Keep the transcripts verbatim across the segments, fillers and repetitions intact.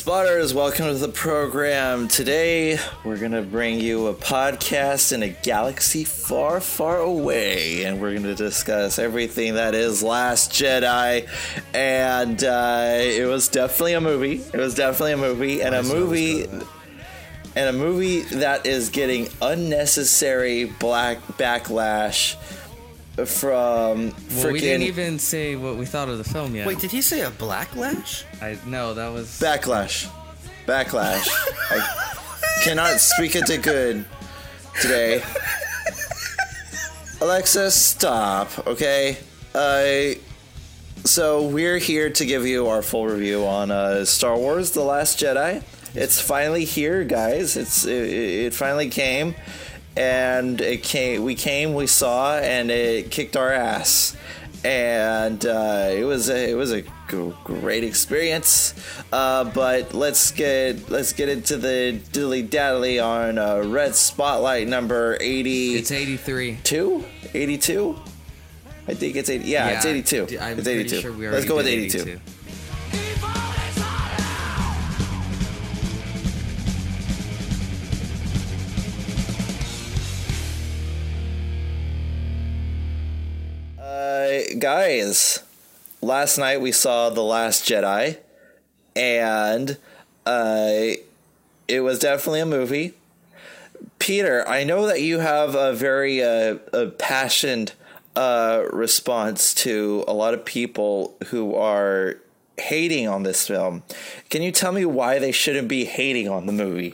Spotters, welcome to the program. Today, we're going to bring you a podcast in a galaxy far, far away, and we're going to discuss everything that is Last Jedi, and uh, it was definitely a movie. It was definitely a movie, and a movie, and a movie that is getting unnecessary black backlash from freaking... Well, we didn't even say what we thought of the film yet. Wait, did he say a blacklash? I no, that was Backlash. Backlash. I cannot speak into good today. Alexa, stop, okay? Uh, so we're here to give you our full review on uh, Star Wars The Last Jedi. It's finally here, guys. It's It, it finally came. And it came, we came, we saw, and it kicked our ass. And uh, it was a, it was a g- great experience. Uh, but let's get let's get into the dilly dally on uh, Red Spotlight number eighty. It's eighty-three. Two? eighty-two? I think it's eighty. Yeah, yeah it's eighty-two. I'm it's eighty-two. Sure we let's go with eighty-two. eighty-two. Uh, guys, last night we saw The Last Jedi, and uh, it was definitely a movie. Peter, I know that you have a very uh, a passionate uh, response to a lot of people who are hating on this film. Can you tell me why they shouldn't be hating on the movie?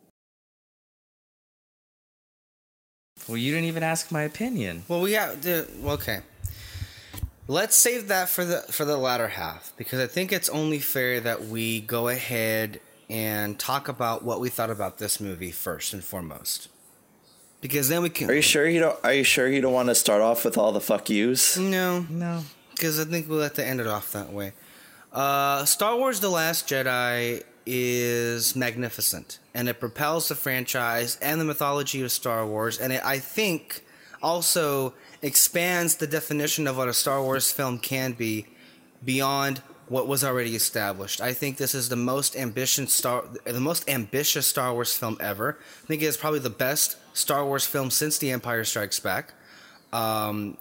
Well, you didn't even ask my opinion. Well, we have the well, okay. Let's save that for the for the latter half, because I think it's only fair that we go ahead and talk about what we thought about this movie first and foremost. Because then we can. Are you sure you don't? Are you sure you don't want to start off with all the fuck yous? No, No. because I think we'll have to end it off that way. Uh, Star Wars: The Last Jedi is magnificent, and it propels the franchise and the mythology of Star Wars, and it, I think, also expands the definition of what a Star Wars film can be beyond what was already established. I think this is the most ambitious Star, the most ambitious Star Wars film ever. I think it is probably the best Star Wars film since The Empire Strikes Back. Um,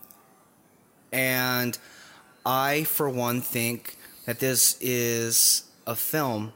and I, for one, think that this is a film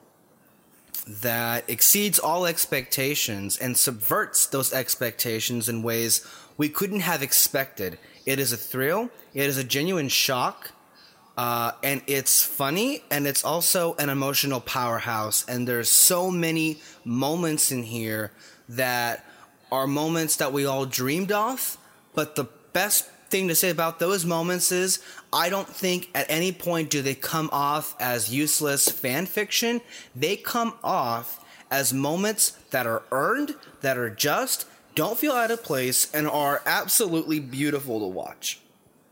that exceeds all expectations and subverts those expectations in ways we couldn't have expected. It is a thrill, it is a genuine shock, uh, and it's funny, and it's also an emotional powerhouse. And there's so many moments in here that are moments that we all dreamed of, but the best thing to say about those moments is I don't think at any point do they come off as useless fan fiction. They come off as moments that are earned, that are just, don't feel out of place, and are absolutely beautiful to watch.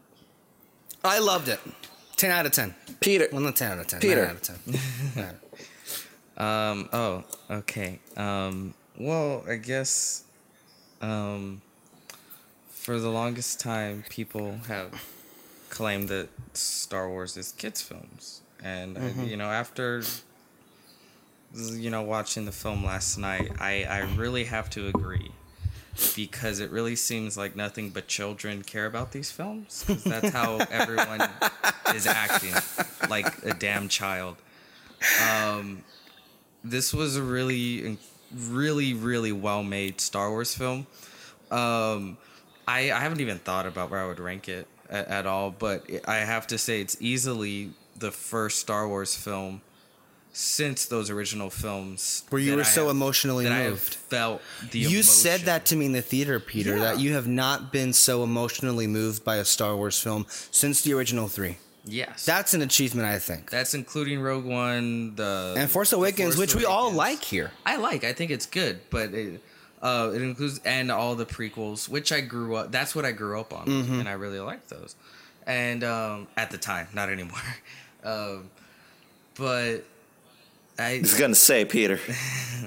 I loved it. ten out of ten. Peter. Well, not ten out of ten. Peter. nine out of ten. Um. Oh. Okay. Um. Well, I guess. Um. For the longest time, people have claimed that Star Wars is kids' films, and mm-hmm. you know, after you know watching the film last night, I I really have to agree. Because it really seems like nothing but children care about these films. 'Cause that's how everyone is acting, like a damn child. Um, this was a really, really, really well-made Star Wars film. Um, I, I haven't even thought about where I would rank it at, at all, but I have to say it's easily the first Star Wars film since those original films where you were so have, emotionally that moved. I felt the you emotion. said that to me in the theater, Peter, Yeah. that you have not been so emotionally moved by a Star Wars film since the original three. Yes. That's an achievement, I think. That's including Rogue One, the and Force Awakens, Force which Awakens. we all like here. I like. I think it's good, but it, uh, it includes and all the prequels, which I grew up. That's what I grew up on, mm-hmm. and I really liked those. And um, at the time, not anymore. um, but I was gonna say, Peter.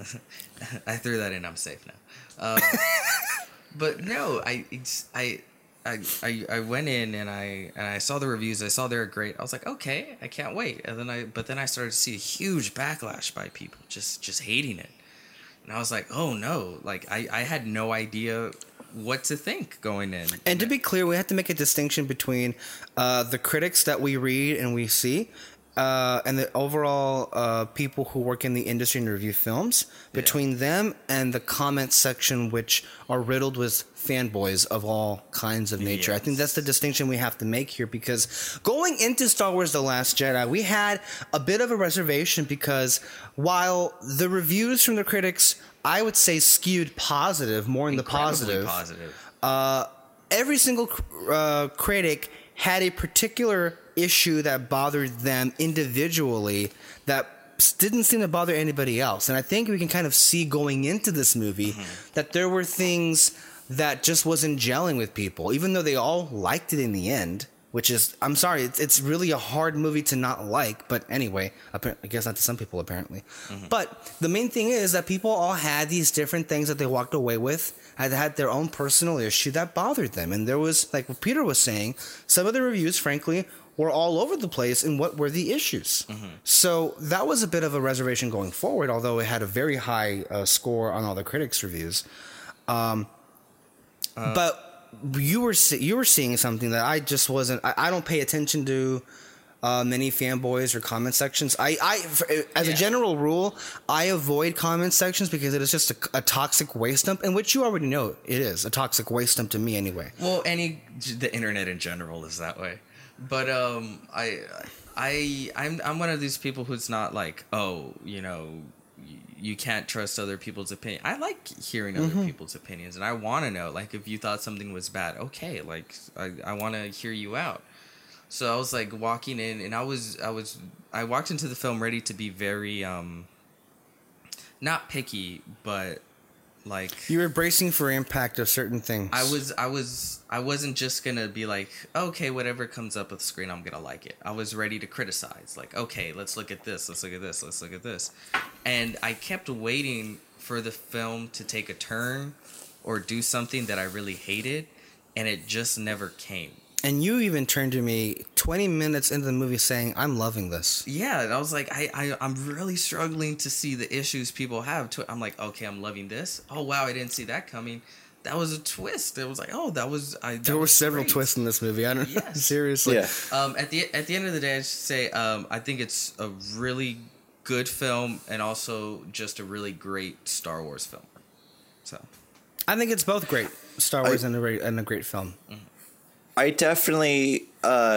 I threw that in. I'm safe now. Um, but no, I it's, I I, I I went in and I and I saw the reviews. I saw they were great. I was like, okay, I can't wait. And then I but then I started to see a huge backlash by people just just hating it. And I was like, oh no, like I, I had no idea what to think going in. And to be clear, we have to make a distinction between uh, the critics that we read and we see uh, and the overall uh, people who work in the industry and review films, between yeah. them and the comment section, which are riddled with fanboys of all kinds of nature. Yes. I think that's the distinction we have to make here, because going into Star Wars The Last Jedi, we had a bit of a reservation, because while the reviews from the critics, I would say, skewed positive, more in the positive, positive. Uh, every single uh, critic had a particular issue that bothered them individually that didn't seem to bother anybody else. And I think we can kind of see going into this movie mm-hmm. that there were things that just wasn't gelling with people, even though they all liked it in the end, which is, I'm sorry, it's, it's really a hard movie to not like. But anyway, I guess not to some people, apparently. Mm-hmm. But the main thing is that people all had these different things that they walked away with, had had their own personal issue that bothered them. And there was, like what Peter was saying, some of the reviews, frankly, were all over the place in what were the issues. Mm-hmm. So that was a bit of a reservation going forward, although it had a very high uh, score on all the critics' reviews. Um, uh, but you were you were seeing something that I just wasn't. I, I don't pay attention to uh, many fanboys or comment sections. I, I as yeah. a general rule, I avoid comment sections because it is just a, a toxic waste dump, and which you already know it is a toxic waste dump to me anyway. Well, any the internet in general is that way. But um, I, I, I'm I'm one of these people who's not like, oh, you know, you, you can't trust other people's opinion. I like hearing other mm-hmm. people's opinions, and I want to know, like, if you thought something was bad, okay, like, I, I want to hear you out. So I was like walking in, and I was I was I walked into the film ready to be very um, not picky, but like you were bracing for impact of certain things. I was, I was, I wasn't just gonna be like, okay, whatever comes up with the screen, I'm gonna like it. I was ready to criticize. Like, okay, let's look at this, let's look at this, let's look at this. And I kept waiting for the film to take a turn or do something that I really hated, and it just never came. And you even turned to me twenty minutes into the movie saying, I'm loving this. Yeah, and I was like, I, I, I'm really struggling to see the issues people have. To I'm like, okay, I'm loving this. Oh, wow, I didn't see that coming. That was a twist. It was like, oh, that was... I, that there were was several great. twists in this movie. I don't yes. know. Seriously. Yeah. Um, at the at the end of the day, I should say, um, I think it's a really good film and also just a really great Star Wars film. So, I think it's both great. Star Wars I, and, a, and a great film. Mm-hmm. I definitely, uh,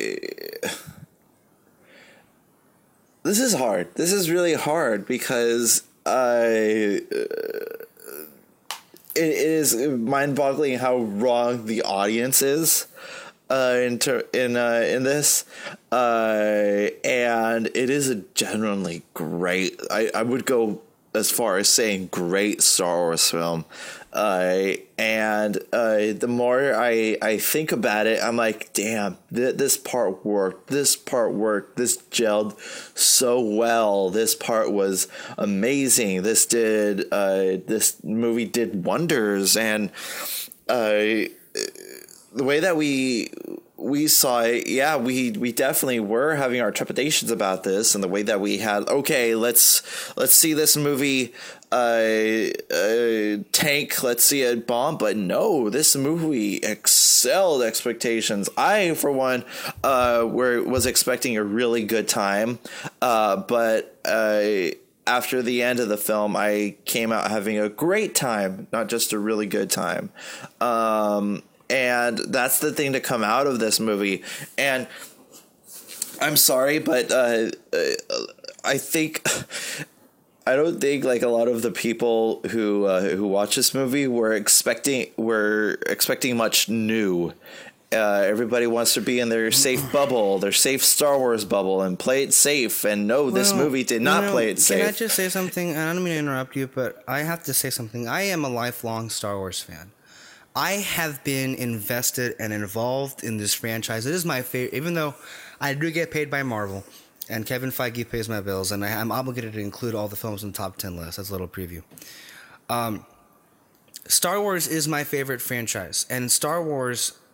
this is hard. This is really hard because I, uh, it, it is mind-boggling how wrong the audience is, uh, in ter- in uh, in this, uh, and it is a genuinely great. I, I would go as far as saying great Star Wars film. Uh, and uh, the more I, I think about it, I'm like, damn, th- this part worked. This part worked. This gelled so well. This part was amazing. This did uh, this movie did wonders. And uh, the way that we we saw it, yeah, we we definitely were having our trepidations about this, and the way that we had, okay, let's let's see this movie. Uh, uh, tank, let's see it bomb, but no, this movie excelled expectations. I, for one, uh, were was expecting a really good time, uh, but uh, after the end of the film, I came out having a great time, not just a really good time. Um, and that's the thing to come out of this movie. And I'm sorry, but uh, I think. I don't think like a lot of the people who uh, who watch this movie were expecting were expecting much new. Uh, everybody wants to be in their safe bubble, their safe Star Wars bubble, and play it safe. And no, well, this movie did not you know, play it safe. Can I just say something? I don't mean to interrupt you, but I have to say something. I am a lifelong Star Wars fan. I have been invested and involved in this franchise. It is my favorite, even though I do get paid by Marvel. And Kevin Feige pays my bills, and I, I'm obligated to include all the films in the top ten list. That's a little preview. Um, Star Wars is my favorite franchise, and Star Wars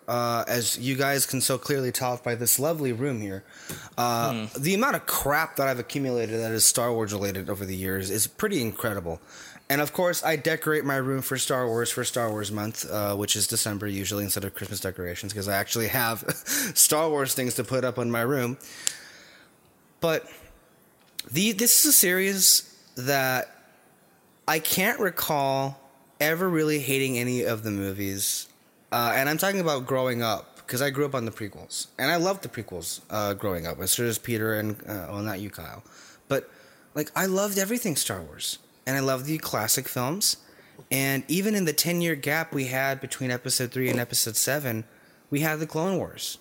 uh, as you guys can so clearly tell by this lovely room here, uh, hmm. the amount of crap that I've accumulated that is Star Wars related over the years is pretty incredible. And of course, I decorate my room for Star Wars for Star Wars month, uh, which is December usually instead of Christmas decorations, because I actually have Star Wars things to put up in my room. But the this is a series that I can't recall ever really hating any of the movies. Uh, and I'm talking about growing up, because I grew up on the prequels. And I loved the prequels uh, growing up, as sure as Peter and, uh, well, not you, Kyle. But, like, I loved everything Star Wars. And I loved the classic films. And even in the ten-year gap we had between Episode three and Episode seven, we had the Clone Wars.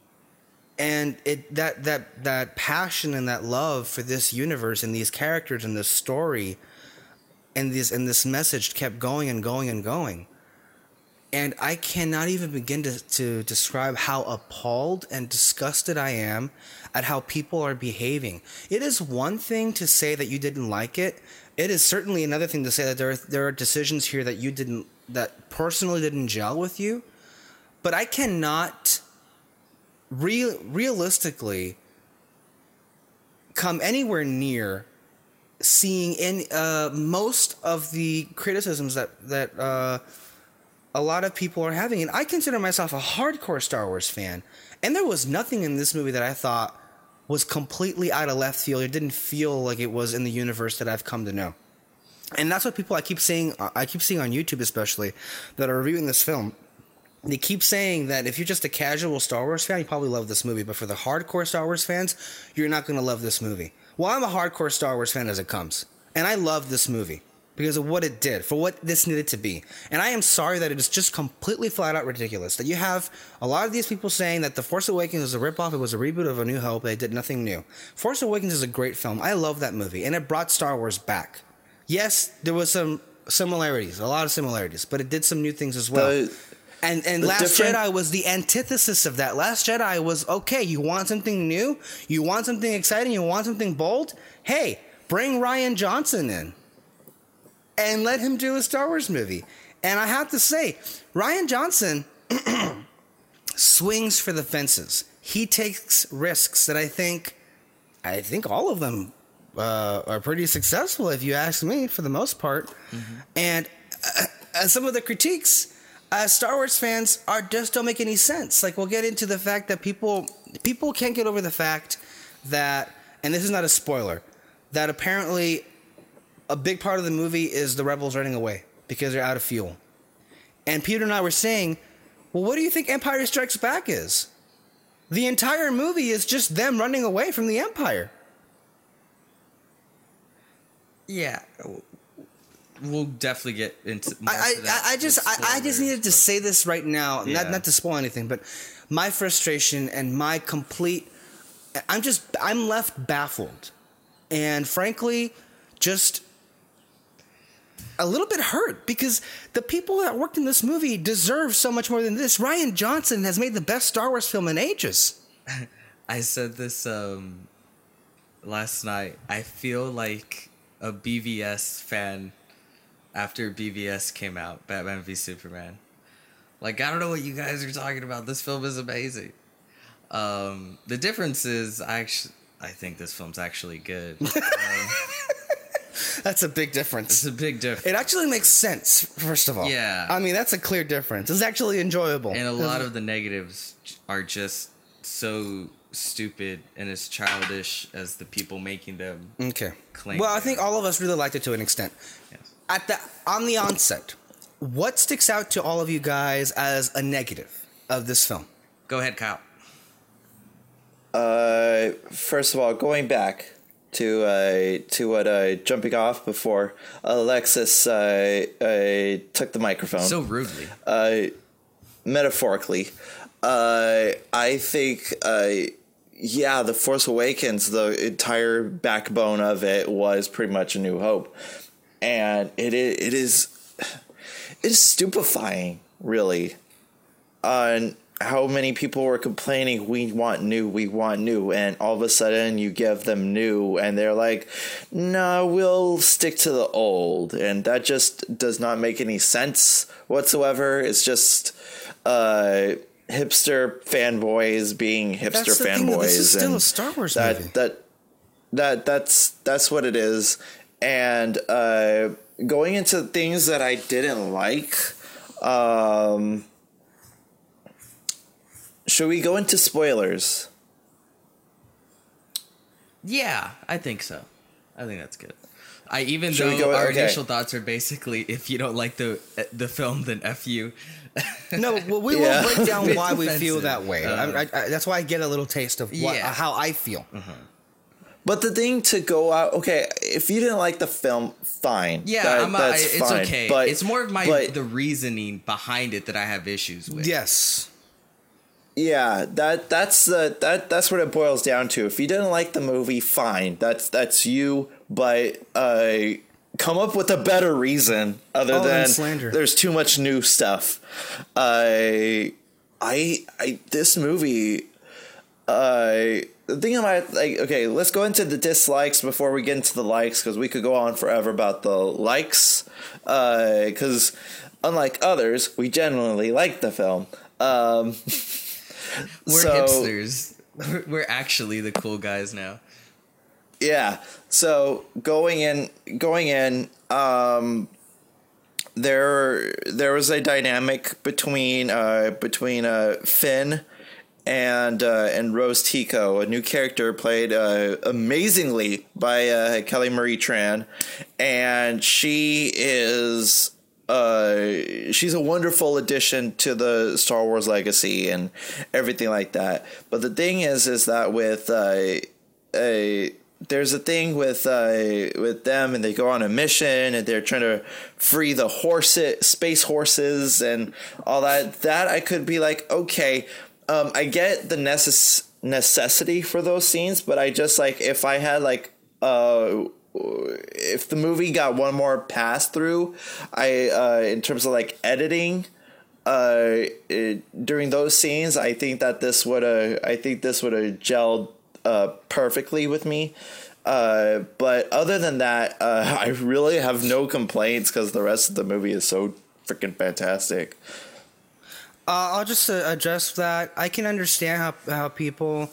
And it that that that passion and that love for this universe and these characters and this story and this and this message kept going and going and going. And I cannot even begin to, to describe how appalled and disgusted I am at how people are behaving. It is one thing to say that you didn't like it. It is certainly another thing to say that there are, there are decisions here that you didn't, that personally didn't gel with you. But I cannot real, realistically come anywhere near seeing in uh, most of the criticisms that that uh, a lot of people are having. And I consider myself a hardcore Star Wars fan, and there was nothing in this movie that I thought was completely out of left field. It didn't feel like it was in the universe that I've come to know. And that's what people I keep saying, I keep seeing on YouTube especially, that are reviewing this film. They keep saying that if you're just a casual Star Wars fan, you probably love this movie. But for the hardcore Star Wars fans, you're not going to love this movie. Well, I'm a hardcore Star Wars fan as it comes. And I love this movie because of what it did, for what this needed to be. And I am sorry that it is just completely flat out ridiculous. That you have a lot of these people saying that The Force Awakens was a ripoff, it was a reboot of A New Hope, they did nothing new. Force Awakens is a great film. I love that movie, and it brought Star Wars back. Yes, there was some similarities, a lot of similarities, but it did some new things as well. The, and and Last different... Jedi was the antithesis of that. Last Jedi was, okay, you want something new? You want something exciting? You want something bold? Hey, bring Rian Johnson in and let him do a Star Wars movie. And I have to say, Rian Johnson swings for the fences. He takes risks that I think, I think all of them uh, are pretty successful, if you ask me, for the most part. Mm-hmm. And uh, some of the critiques, uh, Star Wars fans are just don't make any sense. Like, we'll get into the fact that people people can't get over the fact that, and this is not a spoiler, that apparently a big part of the movie is the rebels running away because they're out of fuel. And Peter and I were saying, well, what do you think Empire Strikes Back is? The entire movie is just them running away from the Empire. Yeah. We'll definitely get into more I, of that. I, I just I, I just needed to say this right now, Yeah. not not to spoil anything, but my frustration and my complete I'm just I'm left baffled. And frankly, just a little bit hurt because the people that worked in this movie deserve so much more than this. Rian Johnson has made the best Star Wars film in ages. I said this um, last night. I feel like a B V S fan after B V S came out, Batman v Superman. Like, I don't know what you guys are talking about. This film is amazing. Um, the difference is, I actually, I think this film's actually good. Um, That's a big difference. It's a big difference. It actually makes sense, first of all. Yeah. I mean, that's a clear difference. It's actually enjoyable. And a lot of the negatives are just so stupid and as childish as the people making them okay. claim. Well, I think all of us really liked it to an extent. Yes. At the on the onset, what sticks out to all of you guys as a negative of this film? Go ahead, Kyle. Uh, first of all, going back to uh, to what uh, jumping off before Alexis uh, uh, took the microphone so rudely. Uh, metaphorically, uh, I think uh, yeah, The Force Awakens, the entire backbone of it was pretty much A New Hope, and it is, it is it is stupefying, really, on how many people were complaining, we want new, we want new, and all of a sudden you give them new, and they're like, no, we'll stick to the old, and that just does not make any sense whatsoever. It's just, uh, hipster fanboys being hipster That's the thing, fanboys. this is still and a Star Wars that, movie. That that that's that's what it is. And uh, going into things that I didn't like, um, should we go into spoilers? Yeah, I think so. I think that's good. I even Should we though go- our okay. initial thoughts are basically, if you don't like the the film, then F you. No, well, we Yeah. will break down It's why we feel offensive. that way. Uh, I, I, I, that's why I get a little taste of what, Yeah. how I feel. But the thing to go out, okay, if you didn't like the film, fine. Yeah, That- I'm, I, that's it's fine. okay. But, it's more of my but- the reasoning behind it that I have issues with. Yes. Yeah, that that's the that that's what it boils down to. If you didn't like the movie, fine. That's that's you, but uh come up with a better reason other Oh, than and slander. there's too much new stuff. I I I this movie uh the thing about, like, okay, let's go into the dislikes before we get into the likes, because we could go on forever about the likes, because unlike others, we genuinely like the film. Um We're So- hipsters. We're, we're actually the cool guys now. Yeah. So going in, going in, um, there there was a dynamic between uh, between uh, Finn and uh, and Rose Tico, a new character played uh, amazingly by uh, Kelly Marie Tran, and she is. Uh, she's a wonderful addition to the Star Wars legacy and everything like that. But the thing is, is that with uh, a there's a thing with uh, with them, and they go on a mission, and they're trying to free the horses, space horses, and all that. That I could be like, okay, um, I get the necess- necessity for those scenes, but I just like if I had like uh. if the movie got one more pass through, I uh, in terms of like editing, uh, it, during those scenes, I think that this would have, I think this would have gelled uh, perfectly with me. Uh, but other than that, uh, I really have no complaints because the rest of the movie is so freaking fantastic. Uh, I'll just uh, address that. I can understand how how people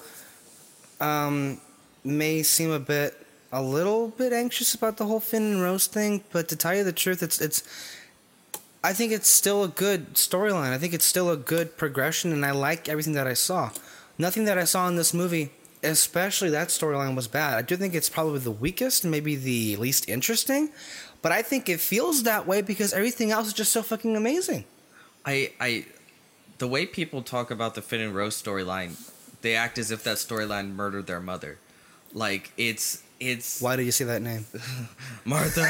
um, may seem a bit, a little bit anxious about the whole Finn and Rose thing, but to tell you the truth, it's it's. I think it's still a good storyline. I think it's still a good progression, and I like everything that I saw. Nothing that I saw in this movie, especially that storyline, was bad. I do think it's probably the weakest and maybe the least interesting, but I think it feels that way because everything else is just so fucking amazing. I, I, the way people talk about the Finn and Rose storyline, they act as if that storyline murdered their mother. Like it's it's Why do you say that name? Martha,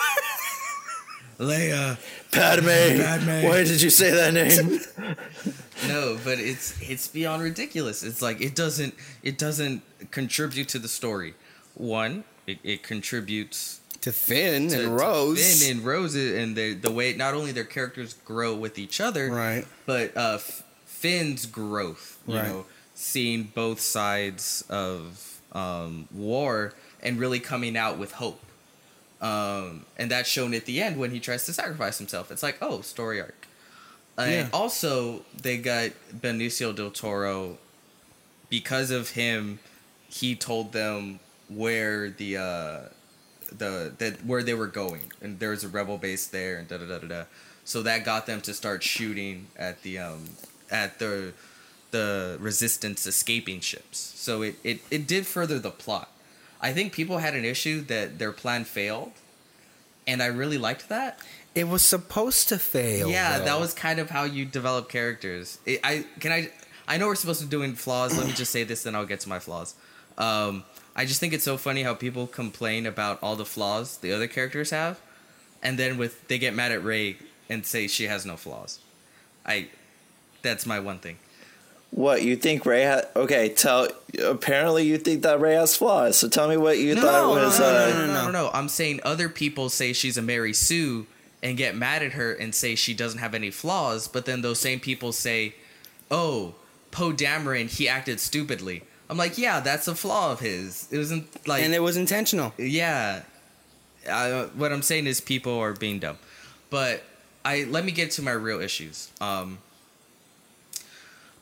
Leia. Padme, Padme. why did you say that name? No, but it's it's beyond ridiculous. It's like it doesn't it doesn't contribute to the story. One, it, it contributes To Finn to, and to Rose. Finn and Rose, and the the way not only their characters grow with each other, Right. but uh, F- Finn's growth. You Right. know, seeing both sides of um, war and really coming out with hope. Um, and that's shown at the end when he tries to sacrifice himself. It's like, oh, story arc. And Yeah. also, they got Benicio del Toro. Because of him, he told them where the uh, the that where they were going, and there was a rebel base there, and da da da da da. So that got them to start shooting at the um at the the resistance escaping ships. So it, it, it did further the plot. I think people had an issue that their plan failed, and I really liked that. It was supposed to fail. Yeah, though. that was kind of how you develop characters. It, I can I I know we're supposed to be doing flaws. Let me just say this, then I'll get to my flaws. Um, I just think it's so funny how people complain about all the flaws the other characters have, and then with they get mad at Rey and say she has no flaws. I that's my one thing. What, you think Ray ha- okay, tell apparently you think that Ray has flaws, so tell me what you No, thought no, was no, no, uh no, no, no, no, no. I'm saying other people say she's a Mary Sue and get mad at her and say she doesn't have any flaws, but then those same people say, "Oh, Poe Dameron, he acted stupidly." I'm like, yeah, that's a flaw of his. It wasn't like, and it was intentional. yeah. I, what I'm saying is people are being dumb, but I let me get to my real issues. Um,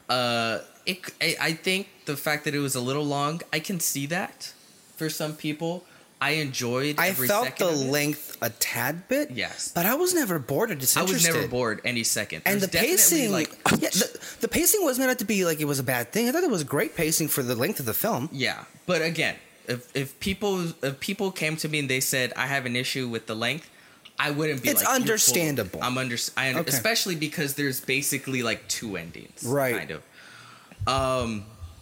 Uh, it. I, I think the fact that it was a little long, I can see that for some people. I enjoyed. I every felt second the of it. length a tad bit. Yes. But I was never bored or I disinterested. was never bored any second. And There's the pacing, like yeah, the, the pacing wasn't meant to be like it was a bad thing. I thought it was great pacing for the length of the film. yeah, but again, if if people if people came to me and they said I have an issue with the length, I wouldn't be. It's like, "You're full." understandable. I'm under. I under Okay. especially because there's basically like two endings, Right. Kind of. Um.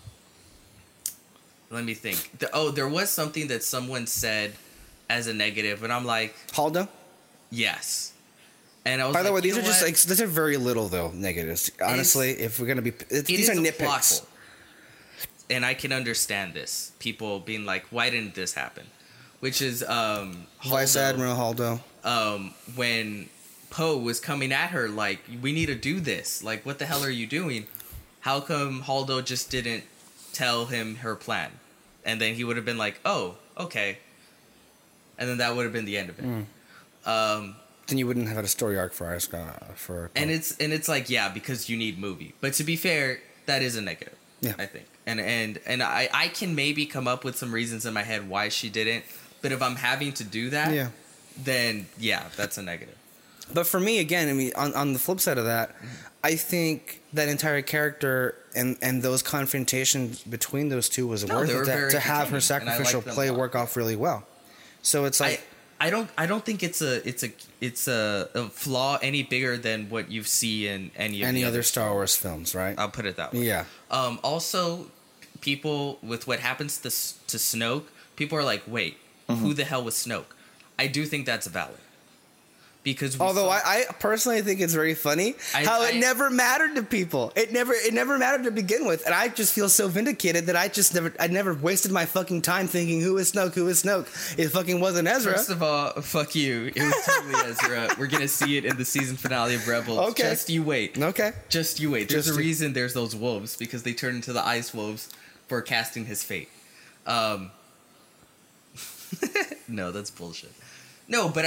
Let me think. The, oh, there was something that someone said as a negative, and I'm like, Haldo? yes. And I was By the like, way, you these know are just what? like these are very little though negatives. Honestly, if we're gonna be, it's, It these is are a plot nitpicks. hole. And I can understand this. People being like, why didn't this happen? Which is um Vice Haldo, Admiral Haldo. um when Poe was coming at her like, we need to do this. Like, what the hell are you doing? How come Haldo just didn't tell him her plan? And then he would have been like, oh, okay. And then that would have been the end of it. Mm. Um Then you wouldn't have had a story arc for us. Uh, for and it's and it's like, yeah, because you need movie. But to be fair, that is a negative. Yeah. I think. And and and I, I can maybe come up with some reasons in my head why she didn't. But if I'm having to do that, Yeah. then yeah, that's a negative. But for me, again, I mean, on, on the flip side of that, I think that entire character and, and those confrontations between those two was No, worth they were it to, very to have her entertaining, and I sacrificial liked them play a lot. work off really well. So it's like, I I don't I don't think it's a it's a it's a, a flaw any bigger than what you see in any of any the other other Star Wars films, right? I'll put it that way. Yeah. Um. Also, people with what happens to S- to Snoke, people are like, wait, who the hell was Snoke? I do think that's valid. Because we Although saw- I, I personally think it's very funny I- how it I- never mattered to people. It never it never mattered to begin with, and I just feel so vindicated that I just never I never wasted my fucking time thinking who is Snoke, who is Snoke. It fucking wasn't Ezra. First of all, fuck you. It was totally Ezra. We're gonna see it in the season finale of Rebels. Okay. Just you wait. Okay. Just you wait. There's Just a you- reason there's those wolves, because they turn into the ice wolves for casting his fate. Um No, that's bullshit. No, but I,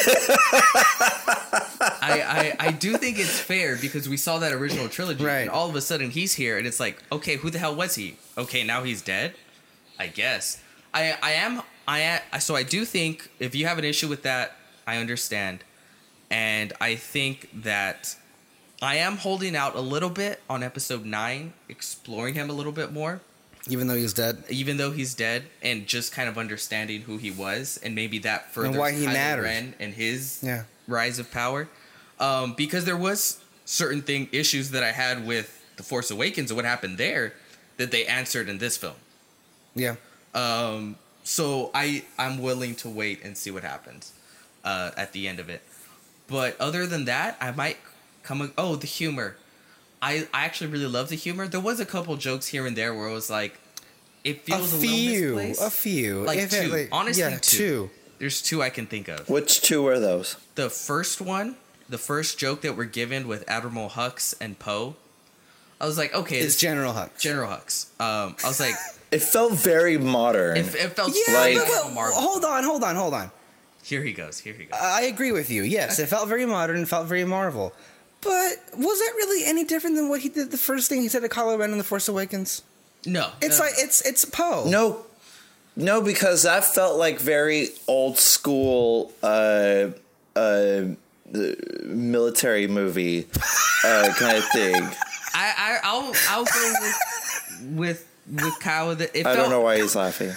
I, I I do think it's fair because we saw that original trilogy, Right. and all of a sudden he's here, and it's like, okay, who the hell was he? Okay, now he's dead. I guess I I am I am, so I do think if you have an issue with that, I understand, and I think that I am holding out a little bit on episode nine, exploring him a little bit more. Even though he's dead. Even though he's dead, and just kind of understanding who he was, and maybe that furthers why he Kylo matters. Ren and his Yeah. rise of power. Um, because there was certain thing issues that I had with The Force Awakens and what happened there that they answered in this film. Yeah. Um, so I I'm willing to wait and see what happens uh, at the end of it. But other than that, I might come. Oh, the humor. I, I actually really love the humor. There was a couple jokes here and there where it was like, it feels a, a little few, misplaced. a few, Like If it, two. like- Honestly, yeah, two. There's two I can think of. Which two are those? The first one, the first joke that we're given with Admiral Hux and Poe, I was like, okay, It's this- General Hux. General Hux. Um, I was like, It felt very modern. it, it felt Yeah, Like- but, like but Marvel. hold on, hold on, hold on. Here he goes. Here he goes. I agree with you. Yes, it felt very modern. It felt very Marvel. But was that really any different than what he did the first thing he said to Kylo Ren in The Force Awakens? no, It's no, like it's it's Poe. no, no, because that felt like very old school uh, uh, military movie uh, kind of thing. I, I I'll I'll go with with with Kyle. That it I felt, don't know why he's laughing.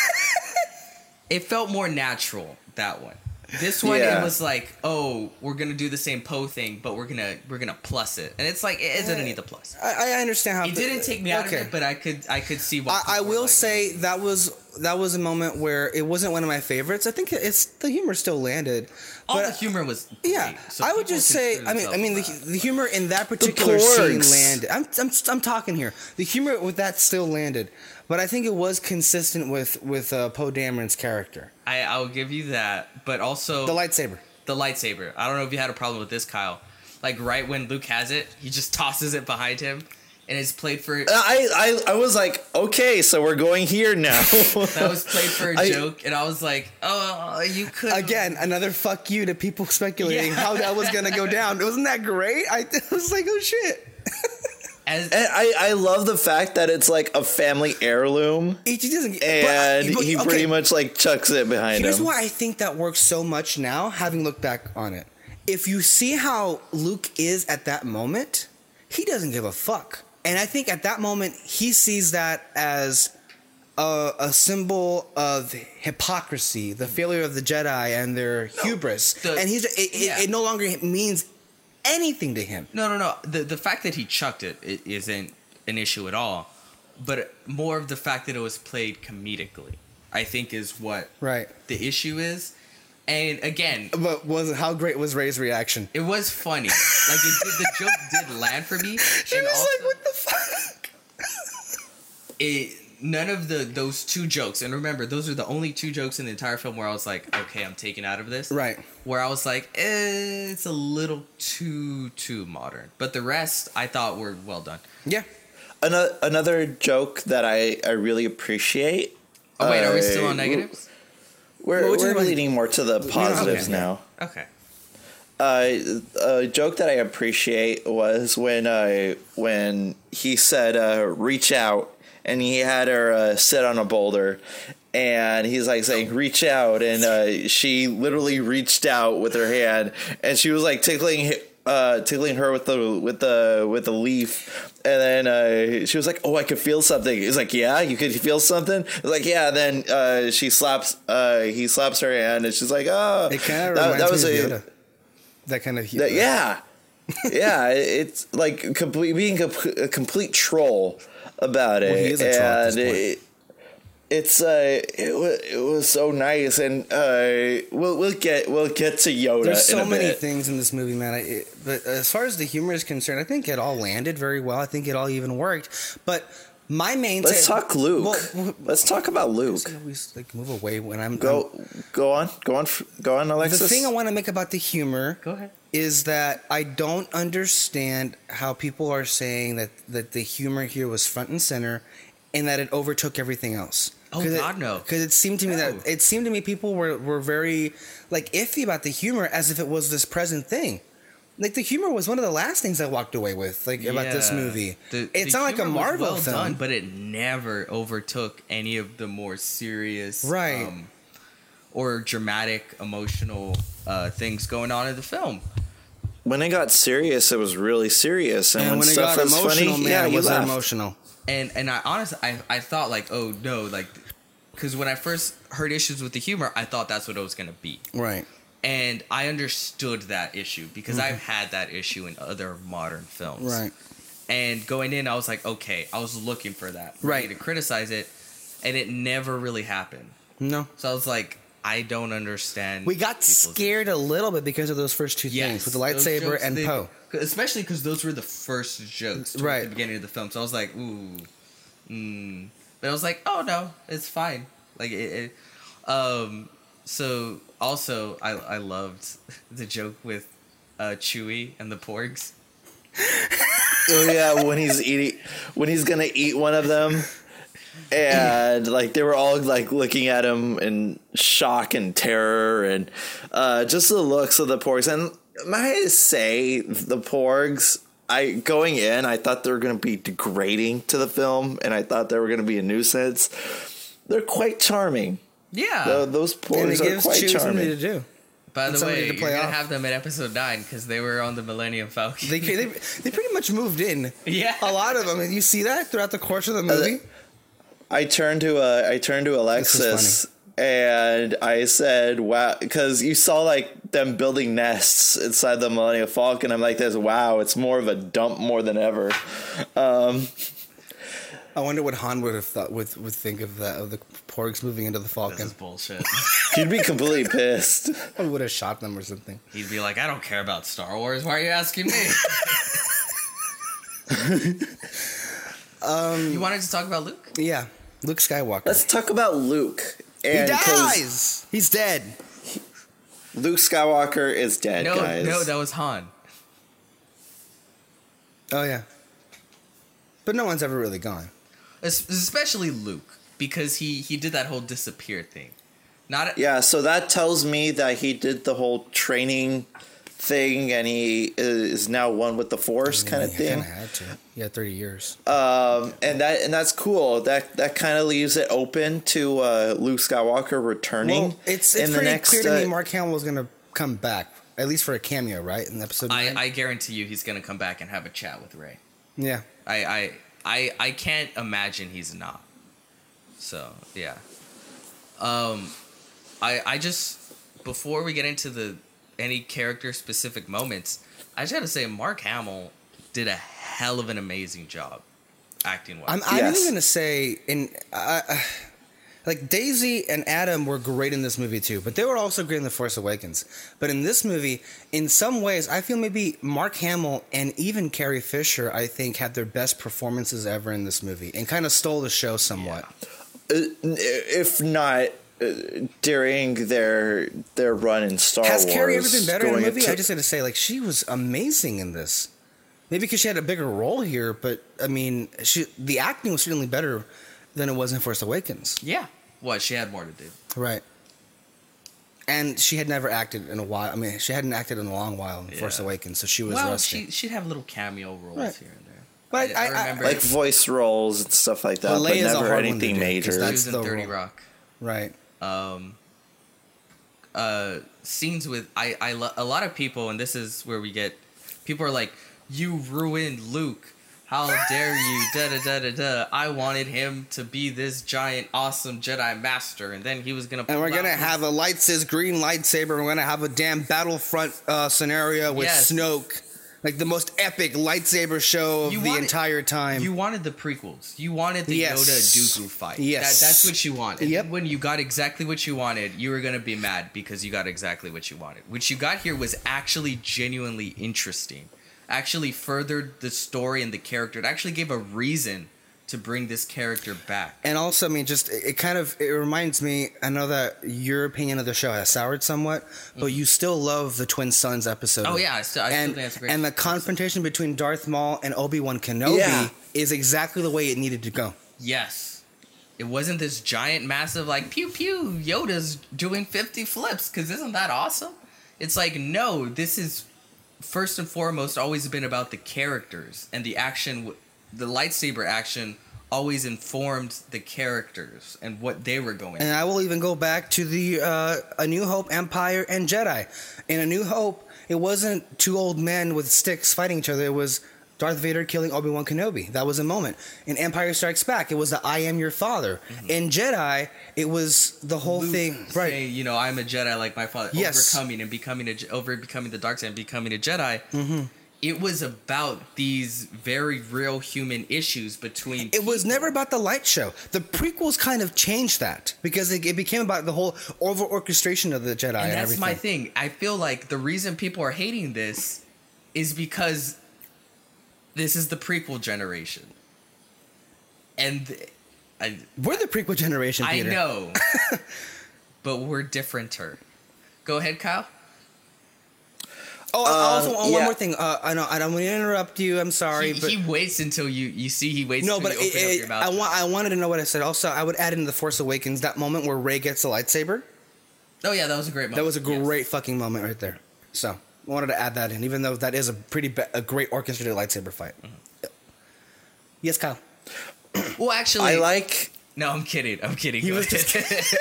It felt more natural, that one. This one, Yeah. it was like, oh, we're gonna do the same Poe thing, but we're gonna we're gonna plus it, and it's like it, it didn't need the plus. I, I understand how It didn't take me out okay. of it, but I could I could see why. I, I people were will like, say that was that was a moment where it wasn't one of my favorites. I think it's the humor still landed. all but the humor was Yeah, great, so I would people just say. consider I mean, I mean, the, themselves the humor in that particular scene Porgs. landed. I'm, I'm, I'm talking here. The humor with that still landed, but I think it was consistent with with uh, Poe Dameron's character. I I'll give you that, but also The lightsaber. the lightsaber. I don't know if you had a problem with this, Kyle. Like right when Luke has it, he just tosses it behind him, and it's played for. I, I, I was like, okay, so we're going here now. That was played for a I- joke, and I was like, oh, you could Again, another fuck you to people speculating Yeah. how that was gonna go down. Wasn't that great? I was like, oh shit. As And I, I love the fact that it's like a family heirloom, He just doesn't. and but- but- he okay, pretty much like chucks it behind Here's him. why I think that works so much now, having looked back on it. If you see how Luke is at that moment, he doesn't give a fuck. And I think at that moment, he sees that as a, a symbol of hypocrisy, the failure of the Jedi and their hubris. the- and he's it, it, yeah. it no longer means anything to him. No, no, no. The the fact that he chucked it, it isn't an issue at all, but more of the fact that it was played comedically, I think, is what Right. the issue is. And again, But was how great was Rey's reaction? it was funny. Like it did, the joke did land for me. She and was also, like, "What the fuck?" it none of the those two jokes, and remember, those are the only two jokes in the entire film where I was like, okay, I'm taken out of this. Right. Where I was like, eh, it's a little too too modern, but the rest I thought were well done. Yeah. Another another joke that I, I really appreciate. Oh wait, are we uh, still on negatives? We're, Well, we're, we're talking about- leaning more to the positives okay. now. Okay. Uh, a joke that I appreciate was when uh, when he said uh, "reach out," and he had her uh, sit on a boulder, and he's like saying "reach out," and uh, she literally reached out with her hand, and she was like tickling hi- uh, tickling her with the with the with the leaf. And then uh, she was like, "Oh, I could feel something." He's like, "Yeah, you could feel something." It's like, "Yeah." And then uh, she slaps. Uh, he slaps her hand, and she's like, "Oh." It kind of that, reminds that was me a of Yoda. That kind of that- yeah, yeah. It's like complete being a, a complete troll about it, Well, he is a troll at this and point. it, it's uh, it was it was so nice, and uh, we'll we'll get we'll get to Yoda. There's in so a many bit. things in this movie, man. I, it, but as far as the humor is concerned, I think it all landed very well. I think it all even worked. But my main Let's ta- talk Luke. Well, Let's talk about Luke. I always like move away when I'm Go go on, go on, go on, I'm- Alexis. the thing I want to make about the humor Go ahead. is that I don't understand how people are saying that, that the humor here was front and center and that it overtook everything else. Oh, God, no. Because it seemed to me No. that it seemed to me people were, were very like iffy about the humor as if it was this present thing. Like the humor was one of the last things I walked away with, like about this Yeah. movie. The- it's the not like a humor was Marvel well film, done, but it never overtook any of the more serious, Right. um, or dramatic, emotional uh, things going on in the film. when it got serious, it was really serious, and, and when, when it stuff got was emotional, funny, man, yeah, it you was laughed. emotional. And and I honestly, I, I thought like, oh no, like, because when I first heard issues with the humor, I thought that's what it was gonna be. Right. And I understood that issue because I've had that issue in other modern films. Right. And going in, I was like, okay, I was looking for that. for Right. me to criticize it, and it never really happened. No. So I was like, I don't understand. We got people's- scared a little bit because of those first two Yes, things with the those lightsaber jokes, and they- Poe. Especially because those were the first jokes towards Right. the beginning of the film. So I was like, ooh. Mm. But I was like, oh no, it's fine. Like, it, it um, so also, I, I loved the joke with uh, Chewie and the Porgs. Oh yeah, when he's eating, when he's gonna eat one of them, and like they were all like looking at him in shock and terror, and uh, just the looks of the porgs. And might I say, the porgs, I going in, I thought they were gonna be degrading to the film, and I thought they were gonna be a nuisance. They're quite charming. Yeah. Tho- those And porgs it are gives quite Chewie something charming. to do. By and the somebody way, to you're play gonna off. have them in episode nine because they were on the Millennium Falcon. They, they they pretty much moved in. Yeah. A lot of them. And you see that throughout the course of the movie? I turned to uh, I turned to Alexis and I said, "Wow," because you saw like them building nests inside the Millennium Falcon. I'm like, "This, wow, it's more of a dump more than ever." Um, I wonder what Han would have thought would would think of that of the Porgs moving into the This Falcon. is bullshit. he'd be completely pissed. I would have shot them or something. He'd be like, I don't care about Star Wars. Why are you asking me? um, you wanted to talk about Luke? Yeah, Luke Skywalker. Let's talk about Luke. he And 'cause dies. He's dead. Luke Skywalker is dead, No, guys. no, that was Han. Oh yeah. But no one's ever really gone. Es- Especially Luke, because he, he did that whole disappear thing. Not Yeah, so that tells me that he did the whole training thing, and he is now one with the Force, kind of He thing. kinda had to. Yeah, thirty years. Um, and that and that's cool. That that kind of leaves it open to uh, Luke Skywalker returning. Well, it's it's in the pretty next, clear to me uh, Mark Hamill is going to come back, at least for a cameo, right? In episode I, nine? I guarantee you he's gonna come back and have a chat with Ray. Yeah. I I I, I can't imagine he's not. So yeah. Um, I I just before we get into the any character specific moments, I just gotta say Mark Hamill did a hell of an amazing job acting wise. I'm, I'm Yes. even going to say, in uh, uh, like Daisy and Adam were great in this movie too, but they were also great in The Force Awakens. But in this movie, in some ways, I feel maybe Mark Hamill and even Carrie Fisher, I think, had their best performances ever in this movie and kind of stole the show somewhat. uh, if not uh, during their their run in Star Has Wars. Carrie ever been better in a going movie? into- I just got to say, like, she was amazing in this. Maybe because she had a bigger role here, but I mean, she the acting was certainly better than it was in Force Awakens. yeah. What, she had more to do. Right. And she had never acted in a while. I mean, she hadn't acted in a long while in Force Yeah. Awakens, so she was Well, rusty. she she'd have little cameo roles Right. here and there. But I- I- like voice roles and stuff like that, Well, but Leia's a never hard one to anything do, 'cause major. she that's was in the thirty role. Rock. Right. Um, uh, scenes with I I lo- a lot of people, and this is where we get people are like, you ruined Luke. How dare you? Da da da da da. I wanted him to be this giant, awesome Jedi Master, and then he was gonna. And we're pull gonna out have a light says green lightsaber. We're gonna have a damn Battlefront uh, scenario with Yes. Snoke, like the most epic lightsaber show of You the wanted- entire time. You wanted the prequels. You wanted the Yes. Yoda Dooku fight. Yes. That, that's what you wanted. Yep. When you got exactly what you wanted, you were gonna be mad because you got exactly what you wanted. What you got here was actually genuinely interesting. Actually furthered the story and the character. It actually gave a reason to bring this character back. And also, I mean, just it, it kind of it reminds me. I know that your opinion of the show has soured somewhat, but you still love the Twin Sons episode. Oh, yeah, I still- I still and think that's a great and the episode. confrontation between Darth Maul and Obi-Wan Kenobi Yeah. is exactly the way it needed to go. Yes. It wasn't this giant, massive, like, pew pew, Yoda's doing fifty flips, because isn't that awesome? It's like, no, this is first and foremost always been about the characters and the action. w- The lightsaber action always informed the characters and what they were going And I will even go back to the uh, A New Hope, Empire, and Jedi. In A New Hope, it wasn't two old men with sticks fighting each other. It was Darth Vader killing Obi-Wan Kenobi. That was a moment. In Empire Strikes Back, it was the I am your father. In Jedi, it was the whole Luke thing. Right. saying, you know, I'm a Jedi like my father. Yes. Overcoming and becoming a Je- over becoming the dark side and becoming a Jedi. Mm-hmm. It was about these very real human issues between. It was people. never about the light show. The prequels kind of changed that because it, it became about the whole over orchestration of the Jedi and, And that's everything. my thing. I feel like the reason people are hating this is because this is the prequel generation. And I We're the prequel generation, I Peter. know. But we're differenter. Go ahead, Kyle. Oh, also, Um, one yeah. more thing. Uh, I know I don't want to interrupt you. I'm sorry, He, but he waits until you you see he waits no, until but you it, open up it, your mouth. I want I wanted to know what I said. Also, I would add in the Force Awakens that moment where Rey gets the lightsaber. Oh yeah, that was a great moment. That was a Yes. great fucking moment right there. So I wanted to add that in, even though that is a pretty ba- a great orchestrated lightsaber fight. Mm-hmm. Yes, Kyle. Well, actually, I like No, I'm kidding. I'm kidding. He Go was ahead. just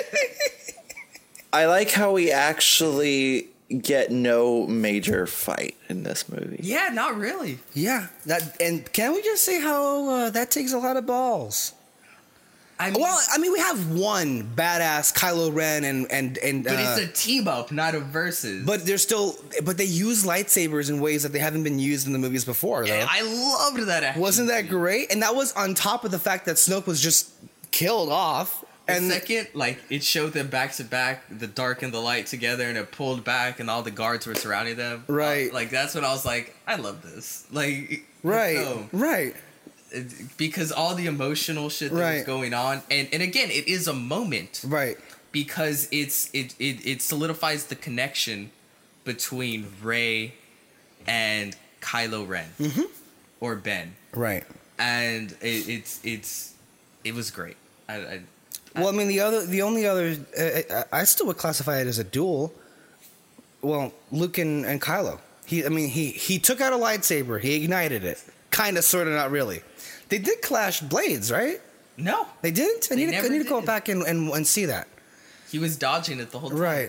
I like how we actually get no major fight in this movie. Yeah, not really. Yeah, that and can we just say how uh, that takes a lot of balls? I mean, Well, I mean, we have one badass Kylo Ren and and and. but uh, it's a team up, not a versus. But they're still, but they use lightsabers in ways that they haven't been used in the movies before. Though. And I loved that. Action Wasn't that scene. great? And that was on top of the fact that Snoke was just killed off. And And second, like it showed them back to back, the dark and the light together, and it pulled back, and all the guards were surrounding them. Right. Uh, like that's when I was like, I love this. Like, right, no. right, It- because all the emotional shit that was Right. going on, and and again, it is a moment right. because it's it it, it solidifies the connection between Rey and Kylo Ren Mm-hmm. or Ben, Right. and it, it's it's it was great. I, I Well, I mean, the other, the only other, uh, I I still would classify it as a duel. Well, Luke and, and Kylo. He, I mean, he he took out a lightsaber. He ignited it. Kind of, sort of, not really. They did clash blades, right? No, They didn't. I They need, to, I never need to go did. back and, and and see that. he was dodging it the whole time. Right.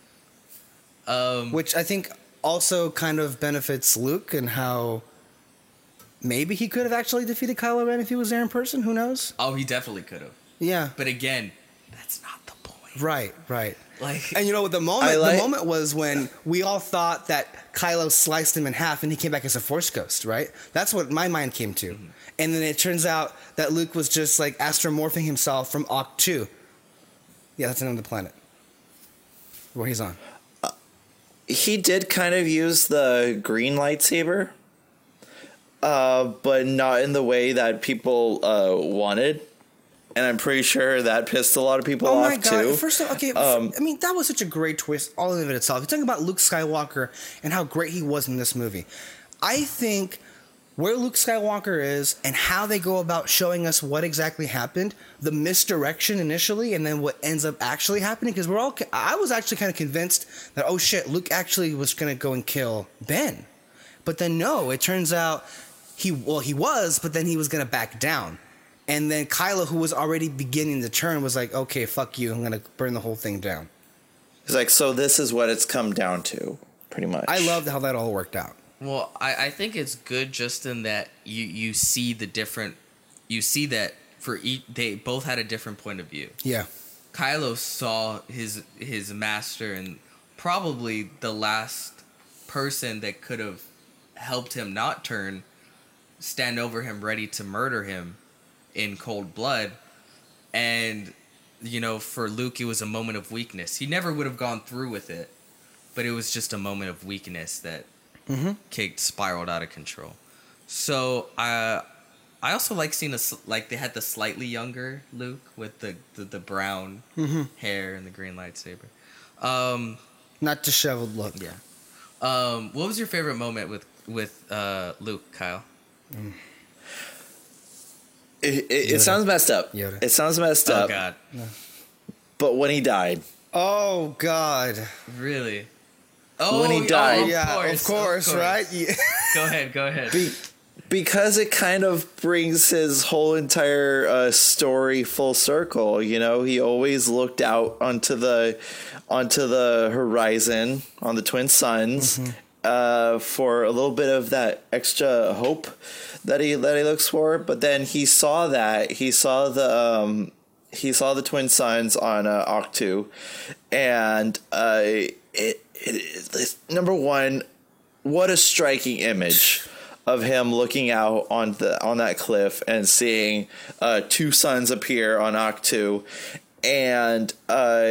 Um, Which I think also kind of benefits Luke and how maybe he could have actually defeated Kylo Ren if he was there in person. Who knows? oh, he definitely could have. Yeah. But again, that's not the point. Right. Right. Like, And you know what the moment I like- the moment was when we all thought that Kylo sliced him in half and he came back as a Force ghost, right? That's what my mind came to. Mm-hmm. And then it turns out that Luke was just like astromorphing himself from Oct two. Yeah, that's another planet. Where he's on. He did kind of use the green lightsaber, uh, but not in the way that people uh, wanted. And I'm pretty sure that pissed a lot of people Oh off my god! too. First of all, okay, Um, I mean that was such a great twist, all of it itself. You're talking about Luke Skywalker and how great he was in this movie. I think where Luke Skywalker is and how they go about showing us what exactly happened, the misdirection initially, and then what ends up actually happening. Because we're all, I was actually kind of convinced that oh shit, Luke actually was going to go and kill Ben, but then no, it turns out he well he was, but then he was going to back down. And then Kylo, who was already beginning to turn, was like, okay, fuck you. I'm going to burn the whole thing down. He's like, so this is what it's come down to, pretty much. I loved how that all worked out. well, I, I think it's good just in that you, you see the different, you see that for each, they both had a different point of view. Yeah. Kylo saw his his master and probably the last person that could have helped him not turn, stand over him ready to murder him in cold blood. And you know, for Luke it was a moment of weakness. He never would have gone through with it, but it was just a moment of weakness that Mm-hmm. kicked spiraled out of control. So uh, I also like seeing a s- like they had the slightly younger Luke with the the, the brown Mm-hmm. hair and the green lightsaber. Um, Not disheveled look. yeah. Um, what was your favorite moment with with uh, Luke, Kyle? It, it, it Yoda. sounds messed up. Yoda. It sounds messed Oh up. God, But when he died, Oh, God. really? Oh, When he oh, died. of yeah, course, of course, right? Yeah. Go ahead, go ahead. be, because it kind of brings his whole entire uh, story full circle. You know, he always looked out onto the onto the horizon on the twin suns Mm-hmm. uh, for a little bit of that extra hope that he that he looks for. But then he saw that he saw the um, he saw the twin suns on uh, Octu, and uh, it, it, it number one. What a striking image of him looking out on the on that cliff and seeing uh, two suns appear on Octu, and uh,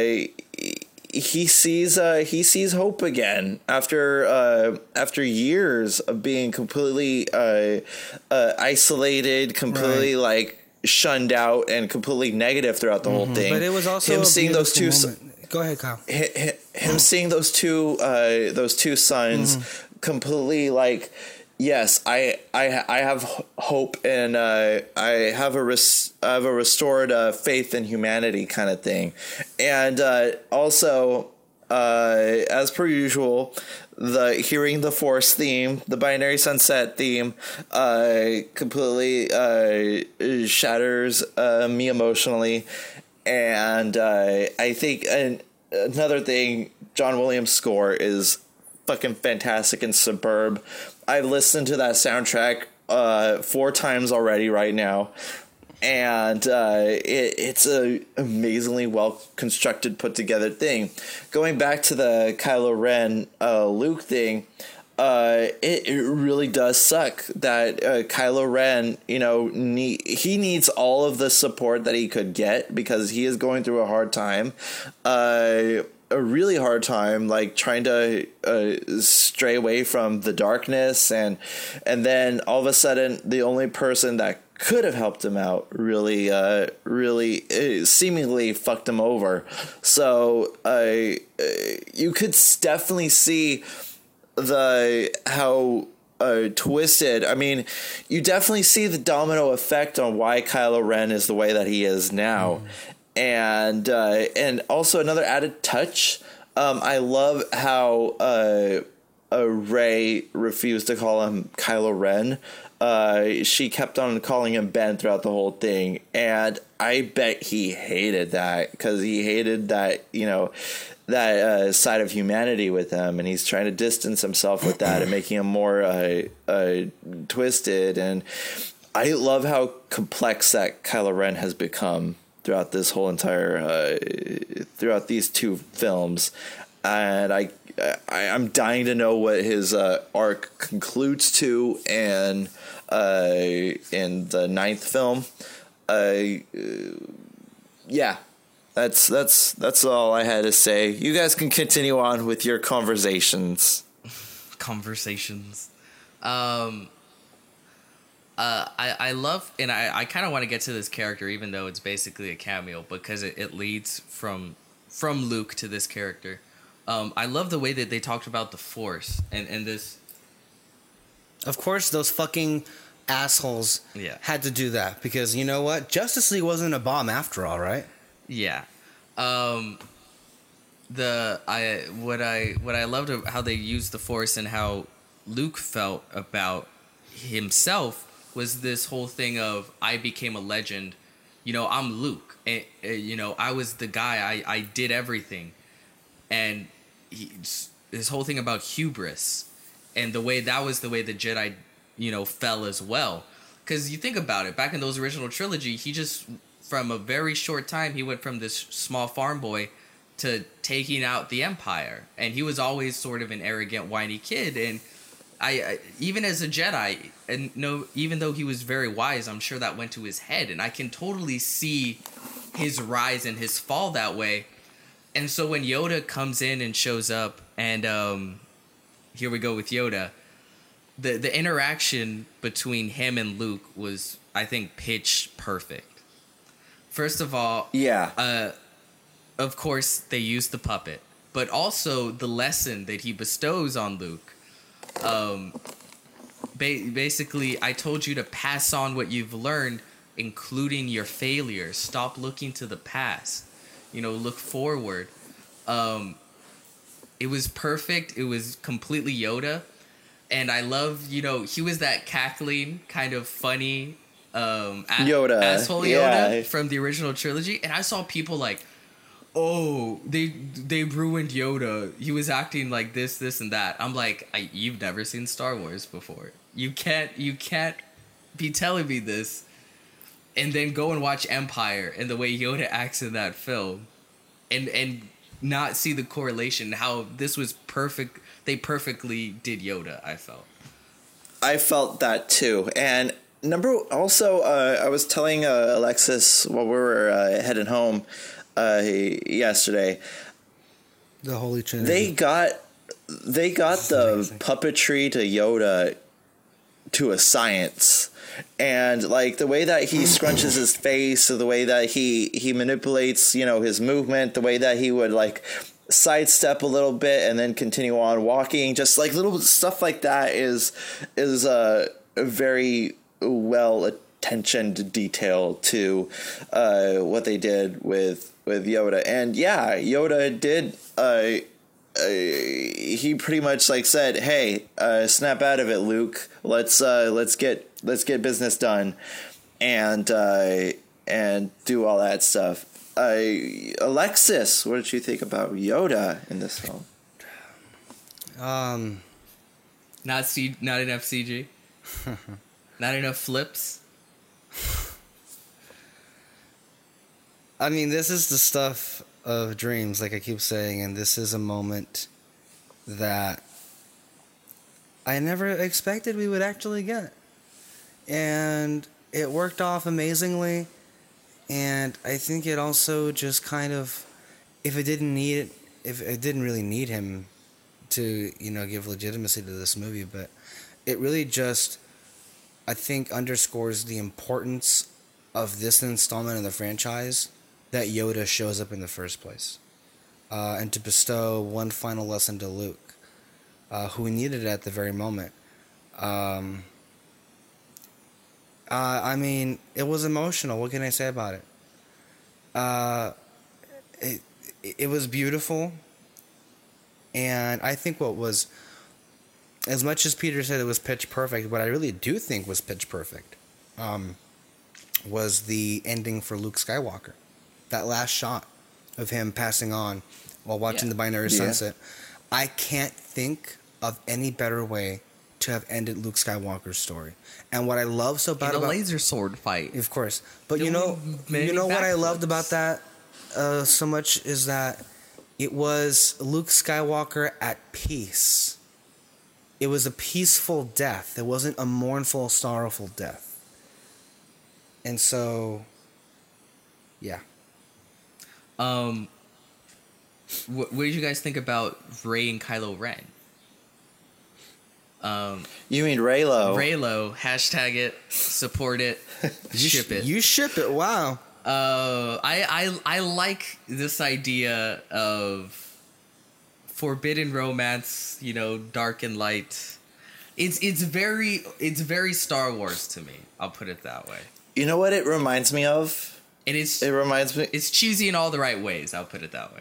he sees uh, he sees hope again after uh, after years of being completely uh, uh, isolated, completely Right. like shunned out, and completely negative throughout the whole thing. But it was also him a seeing those two. beautiful su- moment. Go ahead, Kyle. hi- hi- him seeing those two uh those two sons completely like, yes, I I I have h- hope, and uh I have a res- I have a restored uh, faith in humanity kind of thing. And uh also uh as per usual, the hearing the Force theme, the Binary Sunset theme, uh completely uh shatters uh, me emotionally. And uh, I think an, another thing, John Williams' score is fucking fantastic and superb. I've listened to that soundtrack uh, four times already right now, and uh, it, it's a amazingly well constructed, put together thing. Going back to the Kylo Ren uh, Luke thing. Uh, it, it really does suck that uh, Kylo Ren, you know, need, he needs all of the support that he could get because he is going through a hard time, uh, a really hard time, like trying to uh, stray away from the darkness, and and then all of a sudden, the only person that could have helped him out really, uh, really uh, seemingly fucked him over. So uh, uh, you could s- definitely see the how uh, twisted. I mean, you definitely see the domino effect on why Kylo Ren is the way that he is now, mm. and uh, and also another added touch. Um, I love how uh, uh, Rey refused to call him Kylo Ren. Uh, she kept on calling him Ben throughout the whole thing, and I bet he hated that because he hated that, you know, that uh, side of humanity with him, and he's trying to distance himself with that and making him more uh, uh, twisted. And I love how complex that Kylo Ren has become throughout this whole entire uh, throughout these two films, and I, I I'm dying to know what his uh, arc concludes to, and uh, in the ninth film, uh, yeah. That's that's that's all I had to say. You guys can continue on with your conversations. Conversations. Um, uh, I I love, and I, I kind of want to get to this character, even though it's basically a cameo, because it, it leads from from Luke to this character. Um, I love the way that they talked about the Force and and this. Of course, those fucking assholes Yeah. had to do that because you know what? Justice League wasn't a bomb after all, right? Yeah. Um, the I what I what I loved how they used the Force and how Luke felt about himself was this whole thing of I became a legend. You know, I'm Luke. And, uh, you know, I was the guy. I, I did everything. And he, his whole thing about hubris and the way that was the way the Jedi, you know, fell as well. Because you think about it, back in those original trilogy, he just... from a very short time, he went from this small farm boy to taking out the Empire. And he was always sort of an arrogant, whiny kid. And I, I even as a Jedi, and no, even though he was very wise, I'm sure that went to his head. And I can totally see his rise and his fall that way. And so when Yoda comes in and shows up, and um, here we go with Yoda, the, the interaction between him and Luke was, I think, pitch perfect. First of all, yeah. Uh, of course, they use the puppet, but also the lesson that he bestows on Luke. Um, ba- basically, I told you to pass on what you've learned, including your failures. Stop looking to the past. You know, look forward. Um, it was perfect. It was completely Yoda. And I love, you know, he was that cackling, kind of funny... Um, a- Yoda, asshole Yoda yeah. from the original trilogy, and I saw people like, "Oh, they they ruined Yoda. He was acting like this, this, and that." I'm like, I, "You've never seen Star Wars before. You can't you can't be telling me this." And then go and watch Empire and the way Yoda acts in that film, and and not see the correlation. How this was perfect. They perfectly did Yoda. I felt. I felt that too, and. Number also, uh, I was telling uh, Alexis while we were uh, heading home uh, yesterday. The Holy Trinity. They got they got the puppetry to Yoda to a science, and like the way that he scrunches his face, or the way that he he manipulates, you know, his movement, the way that he would like sidestep a little bit and then continue on walking, just like little stuff like that is is uh, very well attention to detail to uh, what they did with with Yoda. And yeah, Yoda did uh, uh, he pretty much like said, "Hey, uh, snap out of it, Luke. Let's uh, let's get let's get business done, and uh, and do all that stuff." Uh, Alexis, what did you think about Yoda in this film? Um, Not C, not enough C G. Not enough flips. I mean, this is the stuff of dreams, like I keep saying, and this is a moment that I never expected we would actually get. And it worked off amazingly, and I think it also just kind of, if it didn't need it, if it didn't really need him to, you know, give legitimacy to this movie, but it really just... I think underscores the importance of this installment of the franchise that Yoda shows up in the first place. Uh, and to bestow one final lesson to Luke, uh, who needed it at the very moment. Um, uh, I mean, it was emotional. What can I say about it? Uh, it, it was beautiful. And I think what was as much as Peter said it was pitch perfect, what I really do think was pitch perfect um, was the ending for Luke Skywalker. That last shot of him passing on while watching Yeah. the binary Yeah. sunset. I can't think of any better way to have ended Luke Skywalker's story. And what I love so In bad a about laser sword fight. of course. But Doing you know, many you know what I backflips. loved about that uh, so much is that it was Luke Skywalker at peace. It was a peaceful death. It wasn't a mournful, sorrowful death. And so, yeah. Um, what, what did you guys think about Rey and Kylo Ren? Um, You mean Raylo? Raylo, hashtag it, support it, You ship sh- it. You ship it. Wow. Uh, I, I I like this idea of forbidden romance, you know, dark and light. It's it's very it's very Star Wars to me. I'll put it that way. You know what it reminds me of? And it's It reminds me. it's cheesy in all the right ways. I'll put it that way.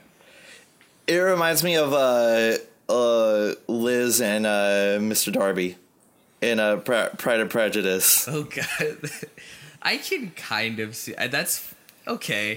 It reminds me of uh, uh, Liz and uh, Mister Darby in uh, Pri- Pride and Prejudice. Oh god, I can kind of see uh, that's okay.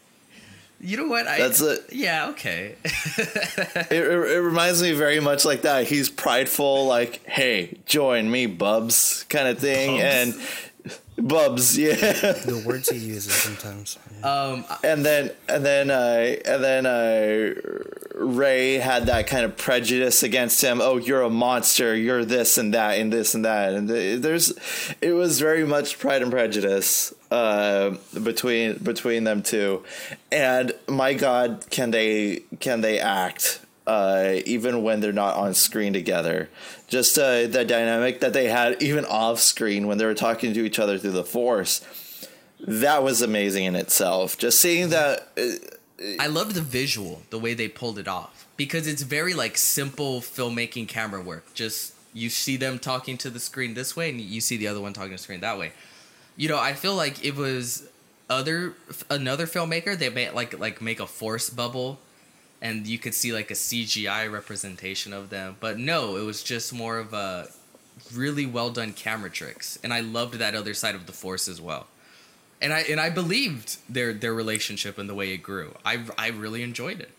You know what? I, That's it. Yeah, okay. It, it, it reminds me very much like that. He's prideful, like, "Hey, join me, bubs," kind of thing, Bubs? and bubs, yeah. The words he uses sometimes. um, And then, and then, uh, and then, uh, Ray had that kind of prejudice against him. Oh, you're a monster. You're this and that and this and that. And th- there's, it was very much Pride and Prejudice uh, between between them two. And my God, can they can they act uh, even when they're not on screen together? Just uh, the dynamic that they had even off screen when they were talking to each other through the Force. That was amazing in itself. Just seeing that. Uh, I loved the visual, the way they pulled it off, because it's very like simple filmmaking camera work. Just you see them talking to the screen this way, and you see the other one talking to the screen that way. You know, I feel like it was other another filmmaker. They made like like make a force bubble, and you could see like a C G I representation of them. But no, it was just more of a really well done camera tricks, and I loved that other side of the force as well. And I and I believed their their relationship and the way it grew. I, I really enjoyed it.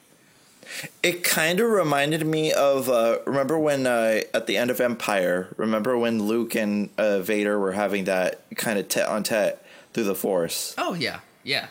It kind of reminded me of uh, remember when uh, at the end of Empire. Remember when Luke and uh, Vader were having that kind of tete on tete through the Force. Oh yeah, yeah.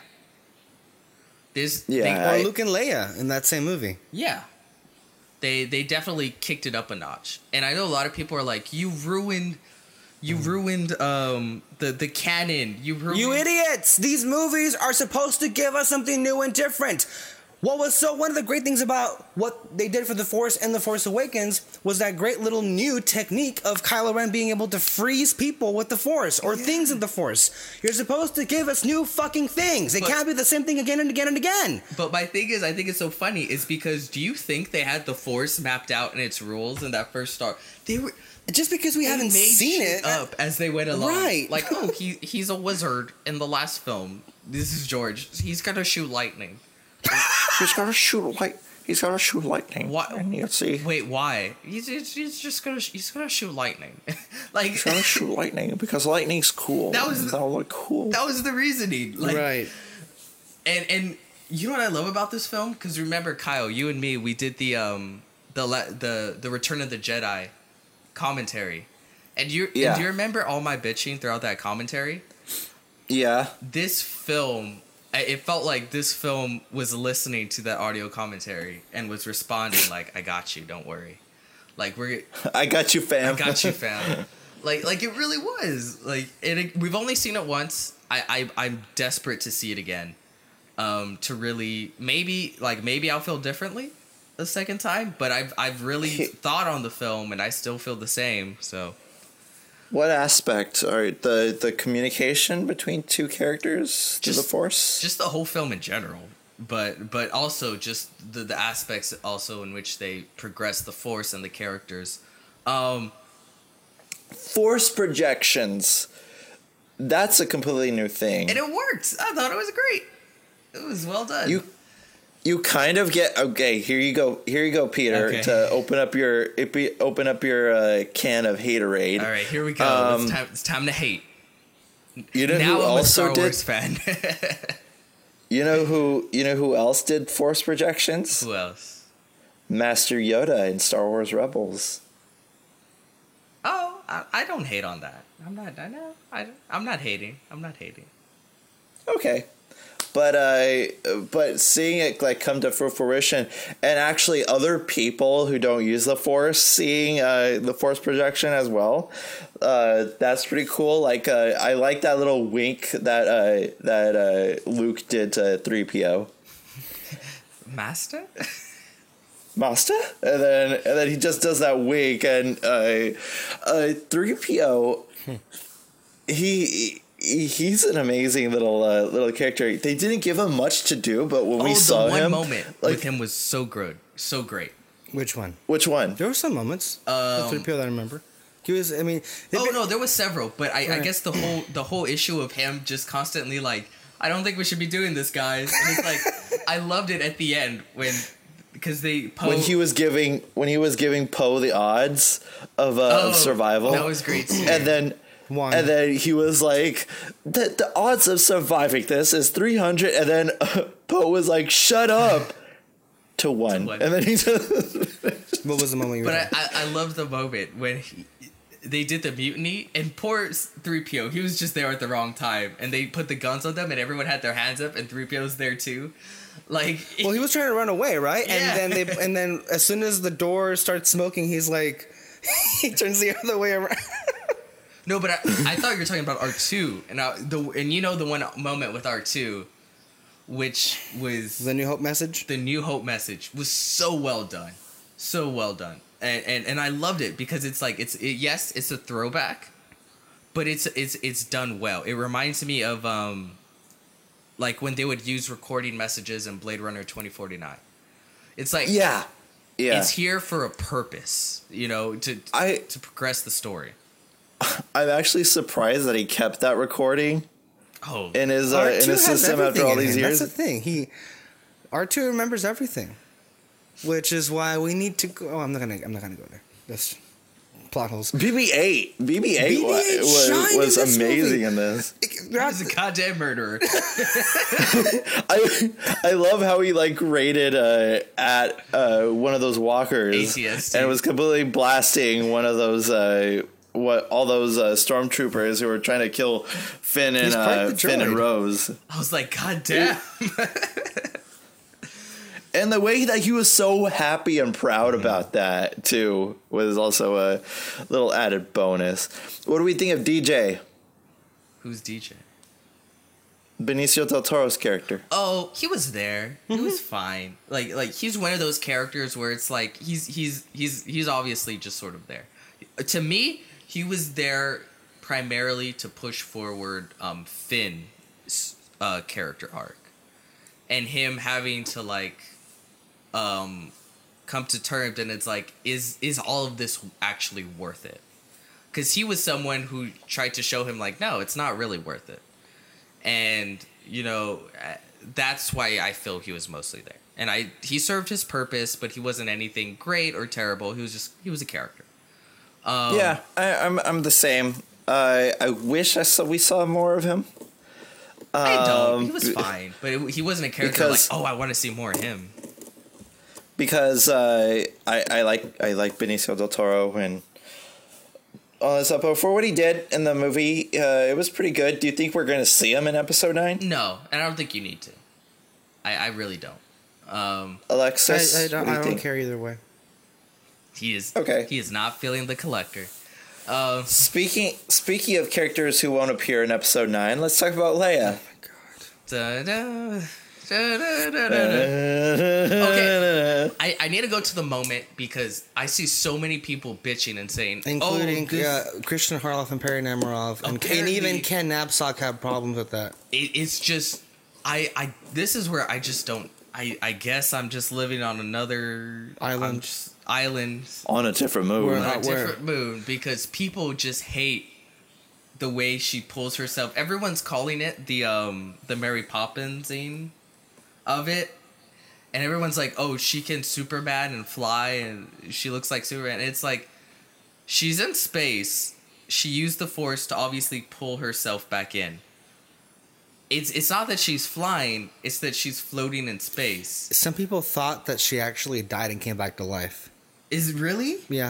This Yeah, they, Or I- Luke and Leia in that same movie. yeah. They they definitely kicked it up a notch. And I know a lot of people are like, you ruined you ruined um the the canon. You ruined You idiots! These movies are supposed to give us something new and different. What was so one of the great things about what they did for The Force and The Force Awakens was that great little new technique of Kylo Ren being able to freeze people with the Force or things in the Force. You're supposed to give us new fucking things. It But- can't be the same thing again and again and again. But my thing is, I think it's so funny is because do you think they had the Force mapped out in its rules in that first Star? They were Just because we they haven't made seen shit it up as they went along. Right. Like, oh, he he's a wizard in the last film. This is George. He's gonna shoot lightning. He's gonna shoot light. He's gonna shoot lightning. What? And you'll see. Wait, why? He's, he's, he's just gonna he's gonna shoot lightning. Like He's gonna shoot lightning because lightning's cool. That was- that'll look cool. that was the reasoning. Like, right. And and you know what I love about this film? Because remember, Kyle, you and me, we did the um the le- the the Return of the Jedi commentary, and you Yeah. and do you remember all my bitching throughout that commentary? Yeah. This film, I- it felt like this film was listening to that audio commentary and was responding like, "I got you, don't worry." Like we're I got you, fam. I got you, fam. Like, like it really was. Like, and it, we've only seen it once. I, I, I'm desperate to see it again. Um, to really, maybe, like, maybe I'll feel differently the second time. But I've, I've really thought on the film, and I still feel the same. So, What aspect? All right, the the communication between two characters to the Just- Force. just the whole film in general. But, but also just the, the aspects also in which they progress the Force and the characters. Um, Force projections. That's a completely new thing. and it worked. I thought it was great. It was well done. You you kind of get okay. Here you go. Here you go, Peter. Okay. To open up your open up your uh, can of haterade. All right, here we go. Um, it's, time, it's time to hate. You know now who I'm also a Star did? Wars fan. You know who? You know who else did force projections? Who else? Master Yoda in Star Wars Rebels. Oh, I, I don't hate on that. I'm not. I know. I, I'm not hating. I'm not hating. Okay. But uh, but seeing it like come to fruition, and actually other people who don't use the Force seeing uh, the Force projection as well, uh, that's pretty cool. Like uh, I like that little wink that uh, that uh, Luke did to three P O. Master? Master, and then and then he just does that wink, and uh, uh, three P O, he. He's an amazing little uh, little character. They didn't give him much to do, but when oh, we saw the one him, moment like, with him was so good, so great. Which one? Which one? There were some moments. Um, the three P O that I remember. He was. I mean. Oh been, no, there was several, but I, I Right. guess the whole the whole issue of him just constantly like, I don't think we should be doing this, guys. And it's like, I loved it at the end when because they Poe, When he was giving when he was giving Poe the odds of uh, Oh, of survival, that was great too. and then. One. And then he was like, the, the odds of surviving this is three hundred. And then uh, Poe was like, shut up, to one. one. And then he just... What was the moment you were? But I, I, I love the moment when he, they did the mutiny and poor three P O, he was just there at the wrong time. And they put the guns on them and everyone had their hands up and three P O's there too. Like, Well, he was trying to run away, right? Yeah. And then they, and then as soon as the door starts smoking, he's like, he turns the other way around. no, but I, I thought you were talking about R two. And, I, the, and you know the one moment with R two, which was The New Hope message. the New Hope message, was so well done. So well done. And, and, and I loved it because it's like, it's it, yes, it's a throwback, but it's it's it's done well. It reminds me of um, like when they would use recording messages in Blade Runner twenty forty-nine. It's like Yeah. Yeah. it's here for a purpose, you know, to I- to progress the story. I'm actually surprised that he kept that recording Oh, in his, uh, R in two his has system after everything all in these him. years. That's the thing. He R two remembers everything, which is why we need to go. Oh, I'm not gonna. I'm not gonna go there. That's plot holes. B B eight. B B eight B B eight was, shined was in this amazing movie. in this. he's a goddamn murderer. I I love how he like raided uh, at uh, one of those walkers A T S T. and was completely blasting one of those uh, what all those uh, stormtroopers who were trying to kill Finn and He's quite uh, the Finn and droid. Rose. I was like, God damn. And the way that he was so happy and proud about that too was also a little added bonus. What do we think of D J? Who's D J? Benicio del Toro's character. Oh, he was there. He was fine. Like like he's one of those characters where it's like he's he's he's he's obviously just sort of there. To me, he was there primarily to push forward um Finn's uh character arc. And him having to like um come to terms, and it's like is is all of this actually worth it? Cuz he was someone who tried to show him like no, it's not really worth it. And, you know, that's why I feel he was mostly there. And I he served his purpose, but he wasn't anything great or terrible. He was just, he was a character. Um, Yeah, I, I'm I'm the same. I I wish I saw we saw more of him. I don't. He Um, was fine. But it, he wasn't a character because- like, oh, I want to see more of him. Because uh, I I like I like Benicio del Toro and all this up. But for what he did in the movie, uh, it was pretty good. Do you think we're going to see him in episode nine? No, and I don't think you need to. I, I really don't. Um, Alexis, I, I what don't, do you I don't think? care either way. he is Okay. He is not feeling the collector. Um, Speaking speaking of characters who won't appear in episode nine, let's talk about Leia. da-da, da-da-da-da-da. Okay. I, I need to go to the moment because I see so many people bitching and saying, Including oh, this, uh, Christian Harloff and Perry Nemiroff, and, and Apparently- even Ken Knapsack have problems with that. it, it's just, I, I, this is where I just don't, I, I guess I'm just living on another Island. I'm just- island On a different moon. We're on a not- where- different moon because people just hate the way she pulls herself. Everyone's calling it the um the Mary Poppins scene of it. and everyone's like, oh, she can Superman and fly, and she looks like Superman. And it's like, she's in space. She used the Force to obviously pull herself back in. It's it's not that she's flying, it's that she's floating in space. Some people thought that she actually died and came back to life. Is it really? Yeah.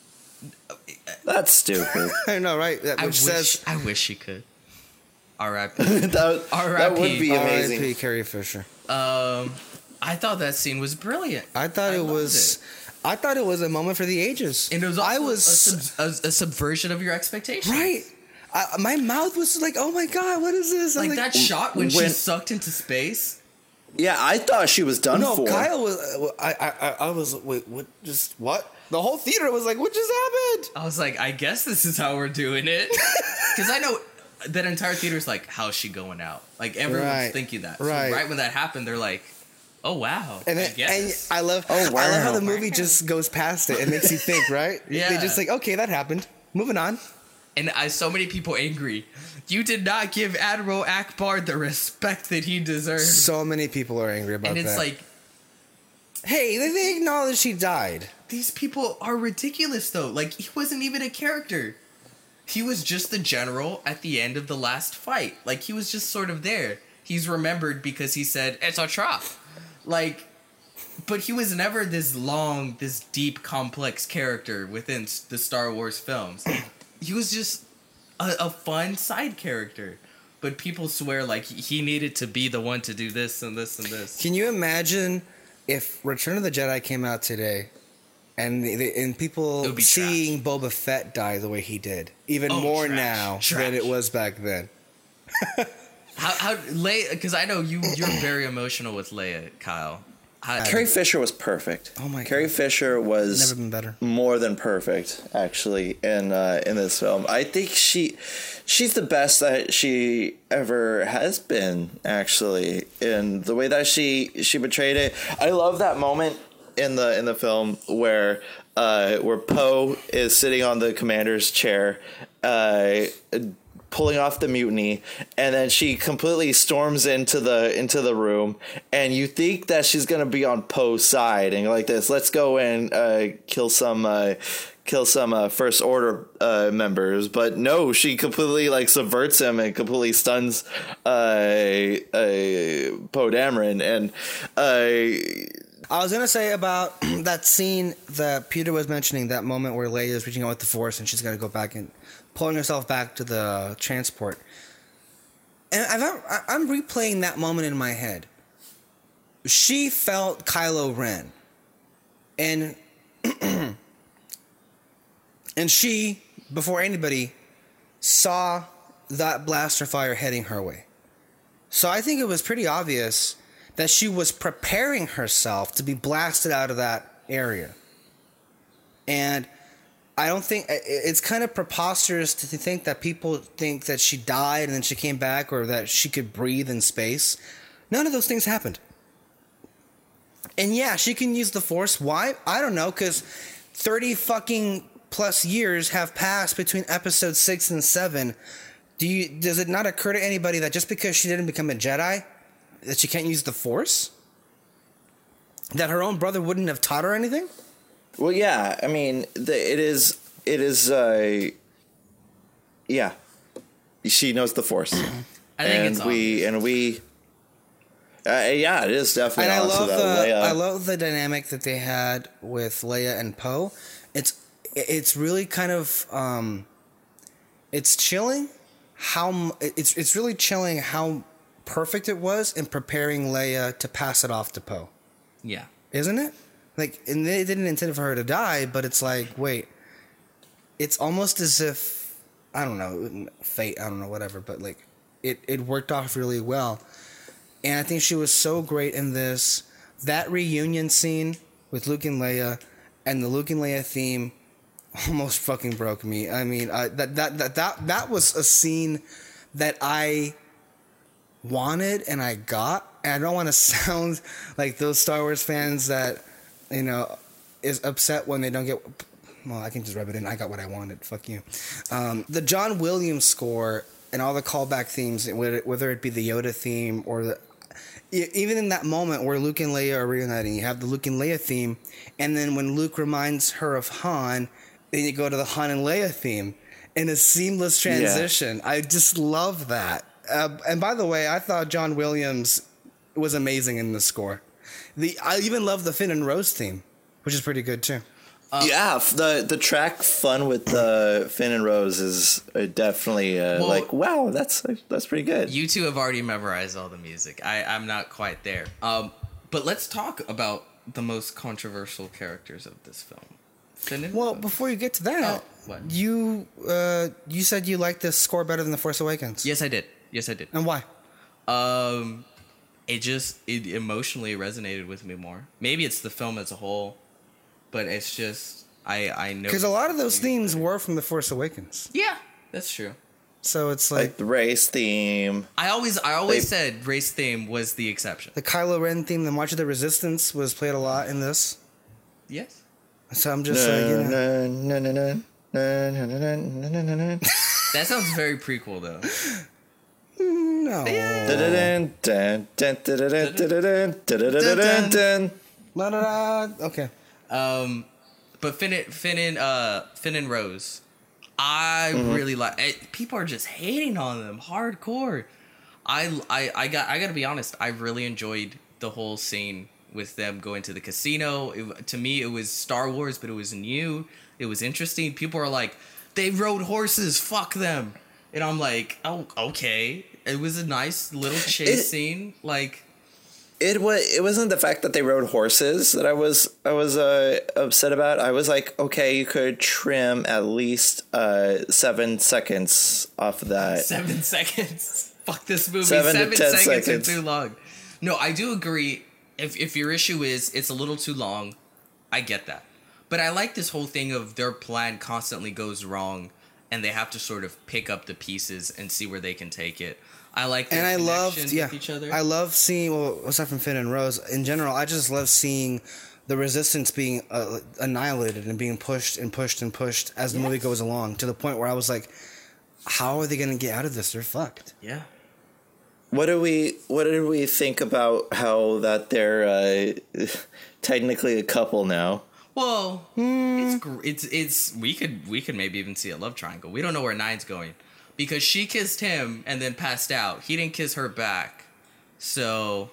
That's stupid. I know, right? That I which wish, says I wish she could. R I P. that, that would be amazing. R I P Carrie Fisher. Um, I thought that scene was brilliant. I thought I it loved was. it. I thought it was a moment for the ages. And it was also I was a, sub, a, a subversion of your expectations. right. I, my mouth was like, "Oh my god, what is this?" I Like, was that shot when, when- she's sucked into space. Yeah, I thought she was done No, for. Kyle was. uh, I, I, I was. Wait, what? Just what? The whole theater was like, "What just happened?" I was like, I guess this is how we're doing it. Because I know that entire theater's like, how's she going out? Like, everyone's Right, thinking that. right. So right when that happened, they're like, oh, wow. And, I then, and guess. I love. Oh, I love how wow. the movie just goes past it and makes you think. Right? Yeah. They just like, okay, that happened. Moving on. And I so many people angry. You did not give Admiral Akbar the respect that he deserves. So many people are angry about and it's that. like, hey, they, they acknowledge she died. these people are ridiculous, though. Like, he wasn't even a character. He was just the general at the end of the last fight. Like, he was just sort of there. He's remembered because he said, it's a trap. Like, but he was never this long, this deep, complex character within s- the Star Wars films. He was just a, a fun side character. But people swear, like, he needed to be the one to do this and this and this. Can you imagine if Return of the Jedi came out today, and the, the, and It people would be seeing Boba Fett die the way he did, even Oh, more trash. now Trash. than it was back then? How, how, Leia, because I know you, you're very emotional with Leia, Kyle. How, Carrie Fisher was perfect. Oh my Carrie God. Fisher was Never been better. more than perfect, actually, in uh, in this film. I think she she's the best that she ever has been, actually, in the way that she she portrayed it. I love that moment in the in the film where uh, where Poe is sitting on the commander's chair, uh, pulling off the mutiny, and then she completely storms into the into the room, and you think that she's gonna be on Poe's side and you're like this, let's go and uh, kill some uh, kill some uh, First Order uh, members, but no, she completely like subverts him and completely stuns uh, uh, Poe Dameron, and uh, I was gonna say about that scene that Peter was mentioning, that moment where Leia is reaching out with the Force and she's got to go back and pulling herself back to the transport. And I've, I'm replaying that moment in my head. She felt Kylo Ren, and and she, before anybody, saw that blaster fire heading her way. So I think it was pretty obvious that she was preparing herself to be blasted out of that area. And I don't think it's kind of preposterous to think that people think that she died and then she came back, or that she could breathe in space. None of those things happened. And yeah, she can use the Force. Why? I don't know, because thirty fucking plus years have passed between episode six and seven. Do you, does it not occur to anybody that just because she didn't become a Jedi, that she can't use the Force? That her own brother wouldn't have taught her anything? well, yeah, I mean, the, it is it is uh, yeah, she knows the Force, I think and it's we obvious. and we. Uh, yeah, it is definitely. And I honest love that the Leia- I love the dynamic that they had with Leia and Poe. It's it's really kind of um, it's chilling how m- it's it's really chilling how perfect it was in preparing Leia to pass it off to Poe, Yeah. isn't it? Like, and they didn't intend for her to die, but it's like, wait, it's almost as if, I don't know, fate, I don't know, whatever, but like it it worked off really well. And I think she was so great in this. That reunion scene with Luke and Leia, and the Luke and Leia theme almost fucking broke me. I mean, uh, that, that that that that was a scene that I wanted and I got. And I don't want to sound like those Star Wars fans that, you know, is upset when they don't get. Well, I can just rub it in. I got what I wanted. Fuck you. Um, the John Williams score and all the callback themes, whether whether it be the Yoda theme or the e- even in that moment where Luke and Leia are reuniting, you have the Luke and Leia theme, and then when Luke reminds her of Han, then you go to the Han and Leia theme in a seamless transition. Yeah. I just love that. Uh, and by the way, I thought John Williams was amazing in the score. The I even love the Finn and Rose theme, which is pretty good too. Um, yeah, the the track "Fun with the uh, Finn and Rose" is uh, definitely uh, well, like wow, that's that's pretty good. You two have already memorized all the music. I I'm not quite there. Um, but let's talk about the most controversial characters of this film. Finn and well, Rose. Before you get to that, oh, what? you uh, you said you liked this score better than The Force Awakens. Yes, I did. Yes, I did. And why? Um, it just it emotionally resonated with me more. Maybe it's the film as a whole. But it's just, I, I know... Because a lot of those themes were from The Force Awakens. Yeah, that's true. So it's like... Like the race theme. I always I always they, said race theme was the exception. The Kylo Ren theme, the March of the Resistance, was played a lot in this. Yes. So I'm just like, you know... No, no, no, no, no, no, no, no, no, no. That sounds very prequel, though. No. Okay. Um, but Finn, Finn and uh, Finn and Rose, I mm-hmm. really like. People are just hating on them hardcore. I, I, I got I got to be honest. I really enjoyed the whole scene with them going to the casino. It, to me, it was Star Wars, but it was new. It was interesting. People are like, they rode horses. Fuck them. And I'm like, oh, okay. It was a nice little chase it, scene. Like. It was. It wasn't the fact that they rode horses that I was. I was uh, upset about. I was like, okay, you could trim at least uh, seven seconds off of that. Seven seconds. Fuck this movie. Seven, seven to ten seconds, seconds is too long. No, I do agree. If if your issue is it's a little too long, I get that. But I like this whole thing of their plan constantly goes wrong, and they have to sort of pick up the pieces and see where they can take it. I like their and I love yeah. with each other. I love seeing well, aside from Finn and Rose in general. I just love seeing the resistance being uh, annihilated and being pushed and pushed and pushed as the yes. movie goes along to the point where I was like, "How are they going to get out of this? They're fucked." Yeah. What do we What did we think about how that they're uh, technically a couple now? Well, mm. it's it's it's we could we could maybe even see a love triangle. We don't know where Nine's going. Because she kissed him and then passed out. He didn't kiss her back. So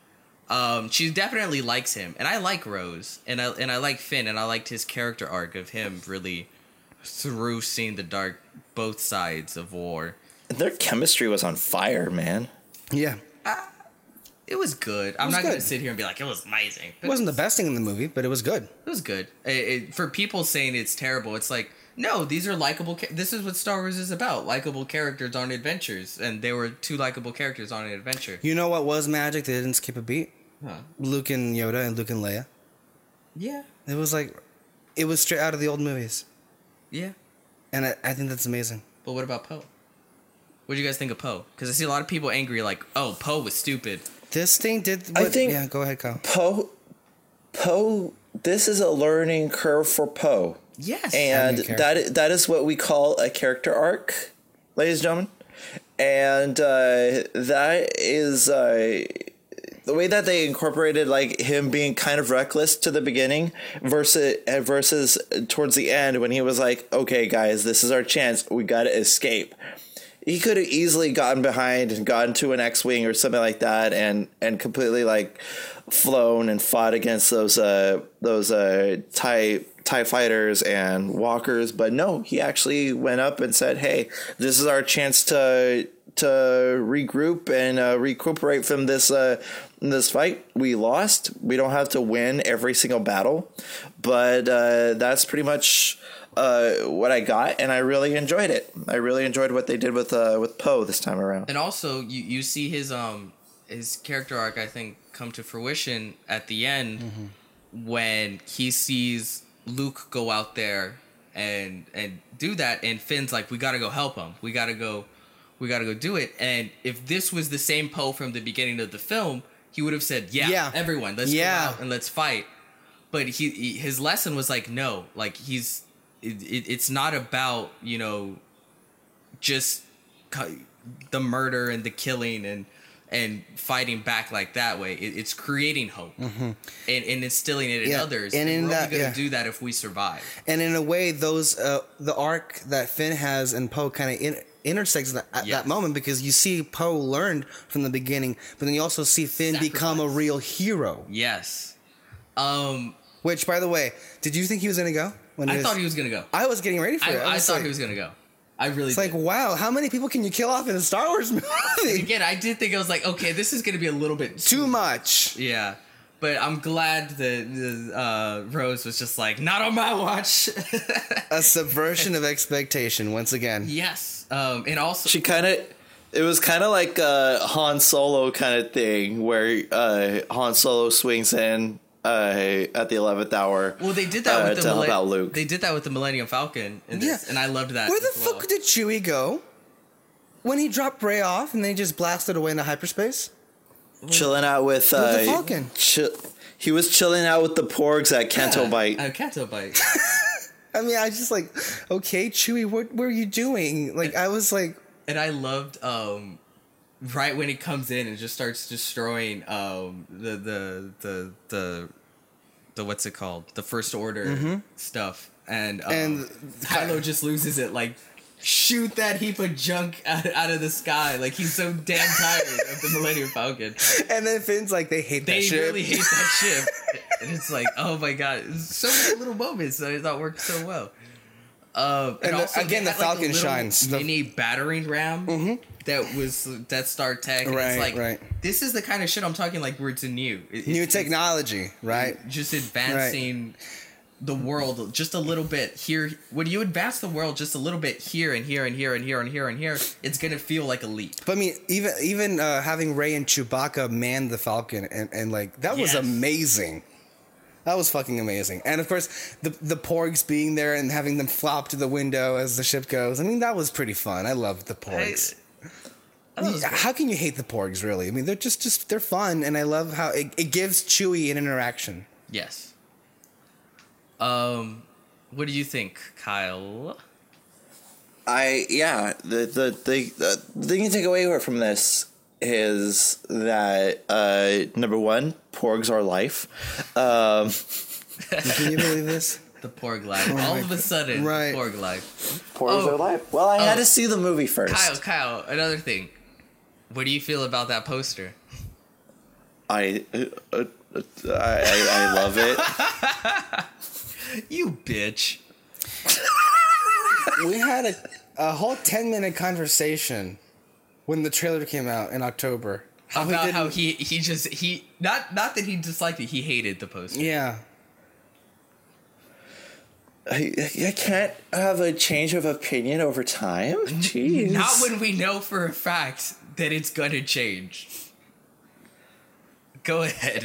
um, she definitely likes him. And I like Rose. And I and I like Finn. And I liked his character arc of him really through seeing the dark both sides of war. Their chemistry was on fire, man. Yeah. Uh, it was good. I'm was not good. going to sit here and be like, it was amazing. It wasn't the best thing in the movie, but it was good. It was good. It, it, for people saying it's terrible, it's like, no, these are likable. Ca- this is what Star Wars is about: likable characters on adventures, and they were two likable characters on an adventure. You know what was magic? They didn't skip a beat. Huh. Luke and Yoda and Luke and Leia. Yeah, it was like, it was straight out of the old movies. Yeah, and I, I think that's amazing. But what about Poe? What do you guys think of Poe? Because I see a lot of people angry, like, "Oh, Poe was stupid." This thing did. What, I think. Yeah, go ahead, Kyle. Poe. Poe. This is a learning curve for Poe. Yes. And that that is what we call a character arc, ladies and gentlemen. And uh, that is uh, the way that they incorporated like him being kind of reckless to the beginning versus versus towards the end when he was like, okay, guys, this is our chance. We got to escape. He could have easily gotten behind and gotten to an X-Wing or something like that and, and completely like flown and fought against those uh, those uh, TIE TIE fighters and walkers, but no, he actually went up and said, hey, this is our chance to to regroup and uh, recuperate from this uh, this fight. We lost. We don't have to win every single battle, but uh, that's pretty much uh, what I got, and I really enjoyed it. I really enjoyed what they did with uh, with Poe this time around. And also, you, you see his um his character arc, I think, come to fruition at the end mm-hmm. when he sees Luke go out there and and do that, and Finn's like, we gotta go help him. We gotta go, we gotta go do it. And if this was the same Poe from the beginning of the film, he would have said, yeah, yeah. everyone, let's yeah. go out and let's fight. But he, he his lesson was like, no, like he's it, it, it's not about, you know, just the murder and the killing and and fighting back like that way, it, it's creating hope Mm-hmm. and, and instilling it in Yeah, others. and And, in we're that- only going to yeah. do that if we survive. And in a way, those uh, the arc that Finn has and Poe kind of in, intersects at, at Yes. that moment, because you see Poe learned from the beginning, but then you also see Finn become a Sacrifice. real hero. Yes. Um, Which, by the way, did you think he was going to go? When I was- thought he was going to go. I was getting ready for I, it. I was thought like, he was going to go. I really It's did. like, wow, how many people can you kill off in a Star Wars movie? Again, I did think I was like, okay, this is going to be a little bit Too much. Yeah. But I'm glad that uh, Rose was just like, not on my watch. A subversion of expectation once again. Yes. Um, and also, She kind of, it was kind of like a Han Solo kind of thing where uh, Han Solo swings in uh, at the eleventh hour. well, they did that uh, with the to help Millen- out Luke. They did that with the Millennium Falcon, in this, Yeah. and I loved that. Where the as well. fuck did Chewie go? When he dropped Rey off and then he just blasted away into hyperspace? Chilling out with, uh, With the Falcon. chi- he was chilling out with the porgs at Canto Bite. Uh, Canto Bite. I mean, I just like, okay, Chewie, what were you doing? Like, I was like, And I loved um, right when he comes in and just starts destroying um, the, the the the the what's it called, the First Order stuff, and um, And- Kylo just loses it. Like, shoot that heap of junk out, out of the sky. Like, he's so damn tired of the Millennium Falcon. and then Finn's like, they hate that They shit. really hate that ship. And it's like, oh my god, so many little moments that I thought worked so well. Um, And the- also, again, they the had, like, a Falcon little shines. The- mini battering ram that was Death Star tech. And Right, it's like, right. this is the kind of shit I'm talking like where it's a new. It- New it's- technology, right? it's just advancing the world just a little bit here. When you advance the world just a little bit here and here and here and here and here and here, it's gonna feel like a leap. But I mean, even even uh, having Rey and Chewbacca man the Falcon, and, and like, that was Yes. amazing. That was fucking amazing. And of course, the the Porgs being there and having them flop to the window as the ship goes. I mean, that was pretty fun. I loved the Porgs. I thought it was great. How can you hate the Porgs, really? I mean, they're just, just they're fun, and I love how it, it gives Chewie an interaction. Yes. Um, what do you think, Kyle? I yeah the the the, the thing you take away from this is that uh, number one, porgs are life. Um, Can you believe this? The Porg life. All of a sudden, Right. the Porg life. porgs Oh. are life. Well, I had Oh. to see the movie first. Kyle, Kyle, another thing. What do you feel about that poster? I, uh, uh, I I I love it. You bitch. We had a, a whole ten minute conversation when the trailer came out in October. How we About didn't- how he he just he not not that he disliked it, he hated the poster. Yeah. I, I can't have a change of opinion over time. Jeez. Not when we know for a fact that it's gonna change. Go ahead.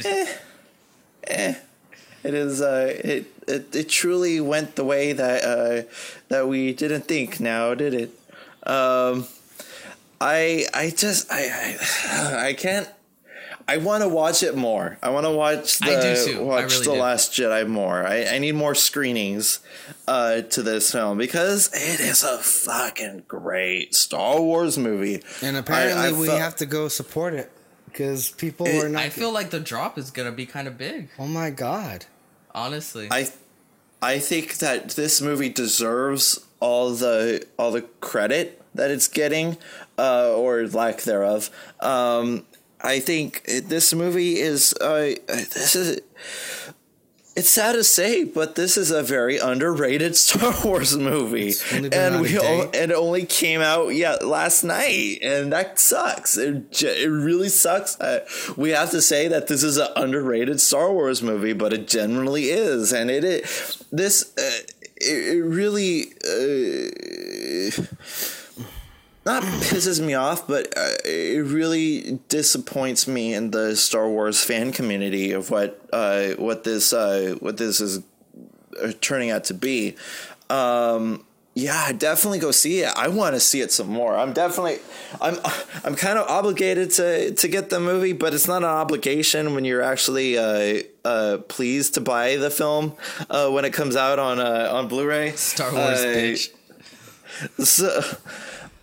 It is. Uh, it, it it truly went the way that uh, that we didn't think. Now, did it? Um, I I just I I, I can't. I want to watch it more. I want to watch the I do too. I watch really the do. Last Jedi more. I, I need more screenings uh, to this film because it is a fucking great Star Wars movie. And apparently I- I we felt- have to go support it because people It- are not. I feel like the drop is gonna be kind of big, oh my god. honestly. I I think that this movie deserves all the all the credit that it's getting, uh, or lack thereof. Um, I think it, this movie is uh, this is. It's sad to say, but this is a very underrated Star Wars movie, only been out and a we day. o- it only came out yeah last night, and that sucks. It j- it really sucks. Uh, we have to say that this is an underrated Star Wars movie, but it generally is, and it, it this uh, it, it really. Uh, not pisses me off, but uh, it really disappoints me in the Star Wars fan community of what uh, what this uh, what this is uh, turning out to be. Um, yeah, definitely go see it. I want to see it some more. I'm definitely I'm I'm kind of obligated to to get the movie, but it's not an obligation when you're actually uh, uh, pleased to buy the film uh, when it comes out on uh, on Blu-ray. Star Wars Uh, bitch. So.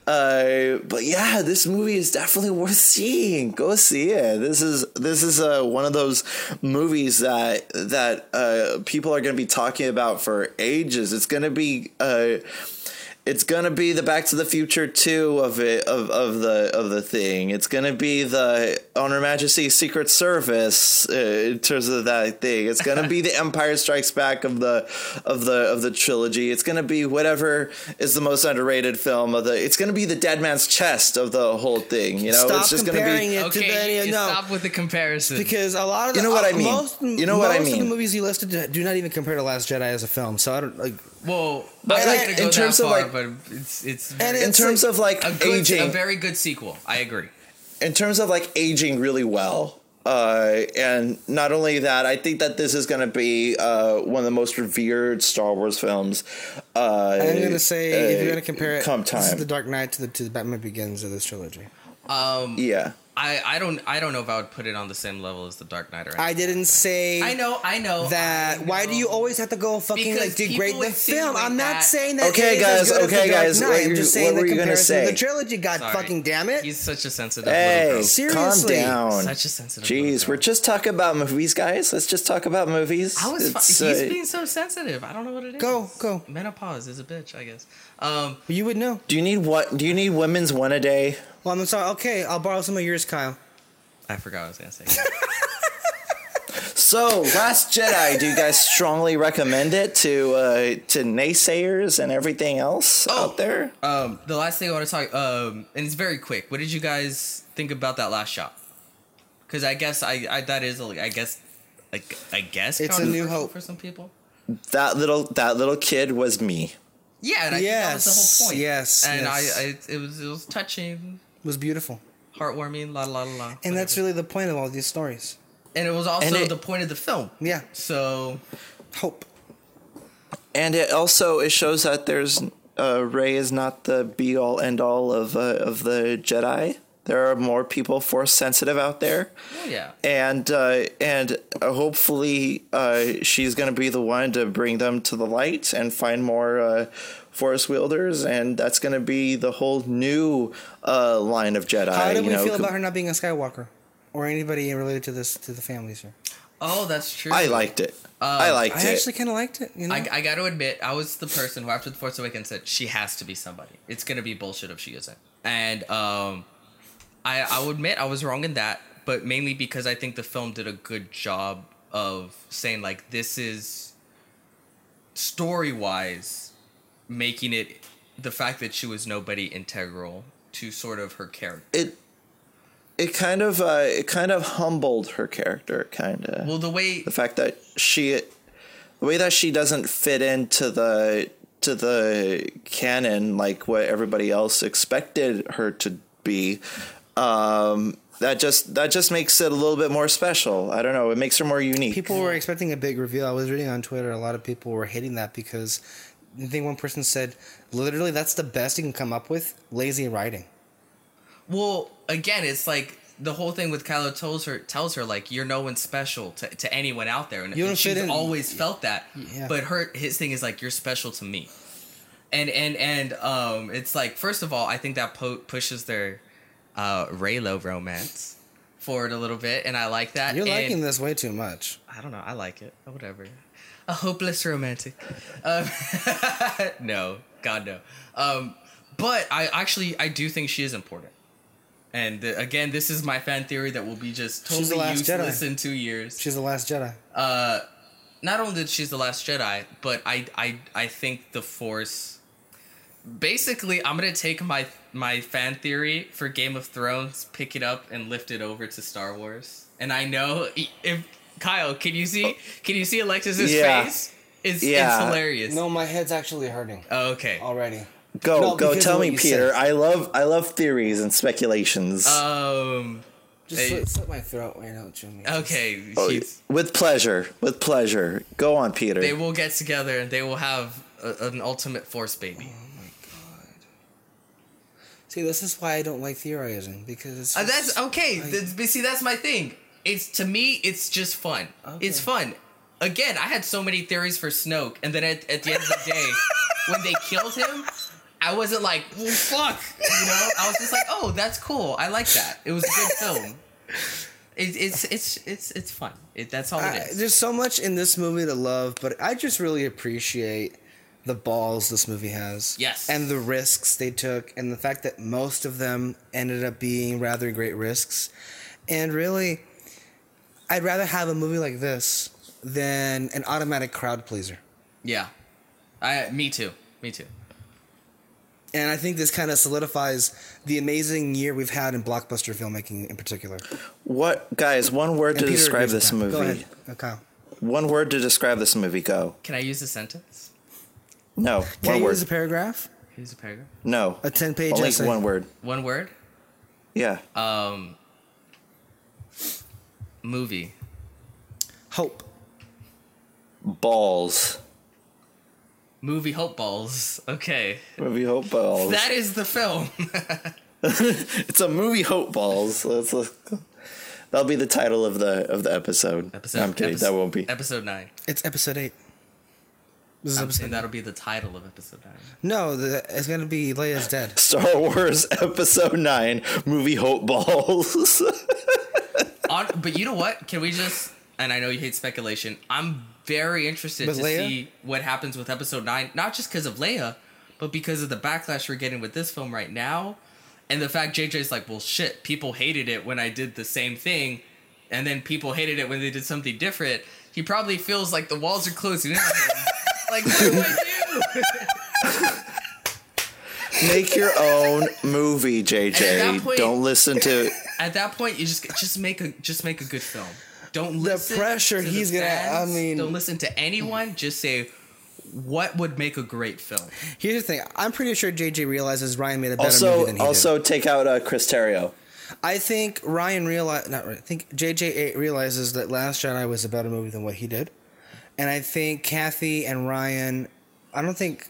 Uh, but yeah, this movie is definitely worth seeing. Go see it. This is this is uh, one of those movies that that uh, people are going to be talking about for ages. It's going to be uh, it's going to be the Back to the Future two of it of, of the of the thing. It's going to be the On Her Majesty's Secret Service uh, in terms of that thing. It's going to be the Empire Strikes Back of the of the of the trilogy. It's going to be whatever is the most underrated film of the. It's going to be the Dead Man's Chest of the whole thing. You know, Stop it's just going to comparing be. it to Okay, the you no. stop with the comparison. Because a lot of the, You know what I uh, mean. Most, You know what I most of mean. the movies you listed do not even compare to Last Jedi as a film. So I don't like. well, But, I'm like, not gonna go in terms that of, far, like- but it's it's And very, In it's terms like of like a good, aging, a very good sequel. I agree. in terms of like aging really well. Uh, and not only that, I think that this is going to be uh, one of the most revered Star Wars films. Uh, I'm gonna say if you're gonna compare it, come this is time, the Dark Knight to the to the Batman Begins of this trilogy. Um, yeah. I, I don't I don't know if I would put it on the same level as the Dark Knight or anything. I didn't say. I know I know that. I Why do know. you always have to go fucking Because like degrade people the insinuate film? I'm not that- saying that. Okay, it is guys, as good as okay, the Dark guys, Knight. what I'm you- just what saying were the you gonna comparison of say? the trilogy. God Sorry. fucking damn it! He's such a sensitive Hey, little girl. Seriously. calm down. Such a sensitive Jeez, little we're girl. just talking about movies, guys. Let's just talk about movies. I was. It's, Fi- he's uh, being so sensitive. I don't know what it is. Go, go. Menopause is a bitch, I guess. Um, You would know. do you need what? Do you need women's one a day? Well, I'm sorry. Okay, I'll borrow some of yours, Kyle. I forgot what I was gonna say. So, Last Jedi. Do you guys strongly recommend it to uh, to naysayers and everything else Oh. out there? um, the last thing I want to talk, um, and it's very quick. What did you guys think about that last shot? Because I guess I, I that is a, I guess like I guess It's a new controversial hope. for some people. That little that little kid was me. Yeah, and I think that was the Yes, whole point. yes, and yes. I, I it was it was touching, It was beautiful, heartwarming, la la la la. and that's whatever. really the point of all these stories. and it was also And it- the point of the film. Yeah, So hope. And it also it shows that there's uh, Rey is not the be all end all of uh, of the Jedi. There are more people Force sensitive out there, well, yeah. and uh, and uh, hopefully uh, she's going to be the one to bring them to the light and find more uh, Force wielders, and that's going to be the whole new uh, line of Jedi. How did you we know, feel com- about her not being a Skywalker, or anybody related to this to the families here? Oh, that's true. I liked it. I liked I it. actually kind of liked it. You know, I, I got to admit, I was the person who, after the Force Awakens, said she has to be somebody. It's gonna be bullshit if she isn't. And um, I I will admit I was wrong in that, but mainly because I think the film did a good job of saying like this is story wise making it the fact that she was nobody integral to sort of her character. it it kind of uh, it kind of humbled her character, kind of. Well, the way the fact that she the way that she doesn't fit into the to the canon like what everybody else expected her to be, um that just that just makes it a little bit more special. I don't know, it makes her more unique. people were expecting a big reveal. I was reading on Twitter, a lot of people were hating that because I think one person said, literally, that's the best you can come up with. Lazy writing. Well, again, it's like the whole thing with Kylo tells her tells her like you're no one special to, to anyone out there, and, You don't and she's fit in. always felt that. Yeah. But her his thing is like you're special to me, and and and um, it's like first of all, I think that po- pushes their uh, Reylo romance forward a little bit, and I like that. You're and liking this way too much. I don't know. I like it. Whatever. A hopeless romantic. Um, no, God no. Um, but I actually I do think she is important. And the, again, this is my fan theory that will be just She's the totally last useless Jedi. in two years. She's the Last Jedi. Uh, not only that she's the last Jedi, but I I I think the Force. Basically, I'm gonna take my my fan theory for Game of Thrones, pick it up, and lift it over to Star Wars. And I know if Kyle, can you see? Can you see Alexis's Yeah. face? It's Yeah. it's hilarious. No, my head's actually hurting Oh, okay. already. Go No, go because tell of what me, you Peter. said. I love I love theories and speculations. Um. Just Hey. slit, slit my throat right now, Jimmy. Okay. Oh, he's- with pleasure, with pleasure. Go on, Peter. they will get together and they will have a, an ultimate Force baby. Oh my god. See, this is why I don't like theorizing, because it's Uh, just- that's okay. I- Th- but see, that's my thing. It's to me, it's just fun. Okay. It's fun. Again, I had so many theories for Snoke, and then at, at the end of the day, when they killed him, I wasn't like, well, fuck, you know. I was just like, oh, that's cool. I like that. It was a good film. It, it's it's it's it's fun. It, that's all it I, is. there's so much in this movie to love, but I just really appreciate the balls this movie has. Yes. And the risks they took, and the fact that most of them ended up being rather great risks. And really, I'd rather have a movie like this than an automatic crowd pleaser. Yeah, I me too. Me too. And I think this kind of solidifies the amazing year we've had in blockbuster filmmaking in particular. What, guys, one word And to Peter describe agrees with this that. movie. Go ahead, uh, Kyle. One word to describe this movie. Go. Can I use a sentence? No, Can one you word. use a paragraph? Use a paragraph. No. A ten-page Only essay? one word. One word. Yeah. Um. Movie. Hope. Balls. Movie Hope Balls. Okay. Movie Hope Balls. That is the film. It's a movie Hope Balls. Let's, let's, that'll be the title of the of the episode. Episode. No, I'm kidding. episode- that won't be. Episode nine. It's episode eight. This is I'm episode saying that'll be the title of episode nine. No, the, it's going to be Leia's dead. Star Wars Episode nine, Movie Hope Balls. On, but you know what? Can we just? And I know you hate speculation. I'm very interested With to Leia? see what happens with episode nine. Not just because of Leia, but because of the backlash we're getting with this film right now, and the fact J J's like, well, shit, people hated it when I did the same thing, and then people hated it when they did something different. He probably feels like the walls are closing in on him. Like, what do I do? Make your own movie, J J. And at that point- Don't listen to. At that point, you just just make a just make a good film. Don't The listen. pressure to the he's gonna- I fans. mean- don't listen to anyone. Just say what would make a great film. Here's the thing. I'm pretty sure J J realizes Ryan made a better movie Also, than he also take out uh, Chris Terrio. did. I think Ryan realized. Not right. I think J J realizes that Last Jedi was a better movie than what he did, and I think Kathy and Ryan. I don't think.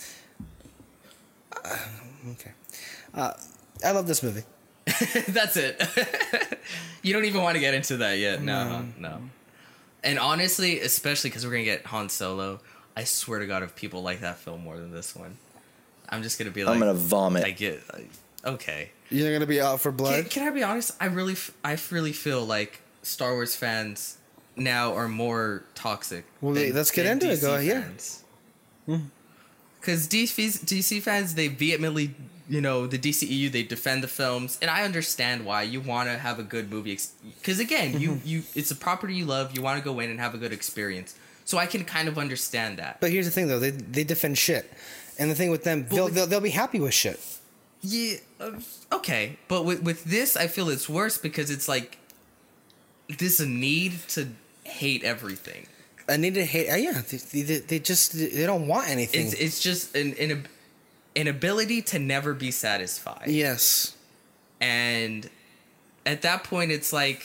Uh, okay. Uh, I love this movie. That's it. You don't even want to get into that yet. No, no. And honestly, especially because we're gonna get Han Solo, I swear to God, if people like that film more than this one, I'm just gonna be like, I'm gonna vomit. I get like, okay. You're gonna be out for Can, blood. can I be honest? I really, f- I really feel like Star Wars fans now are more toxic. Well, than- let's get than into it. D C Go ahead, yeah. fans. Because D C, D C fans, they vehemently, you know, the D C E U, they defend the films, and I understand why. You want to have a good movie, because again, you, you, it's a property you love. You want to go in and have a good experience. So I can kind of understand that. But here's the thing, though. They they defend shit, and the thing with them, they'll with- they'll, they'll be happy with shit. Yeah, uh, okay, but with with this, I feel it's worse because it's like this a need to hate everything. I need to hate. Uh, yeah, they, they, they just they don't want anything. It's it's just an an, ab- an ability to never be satisfied. yes. And at that point, it's like,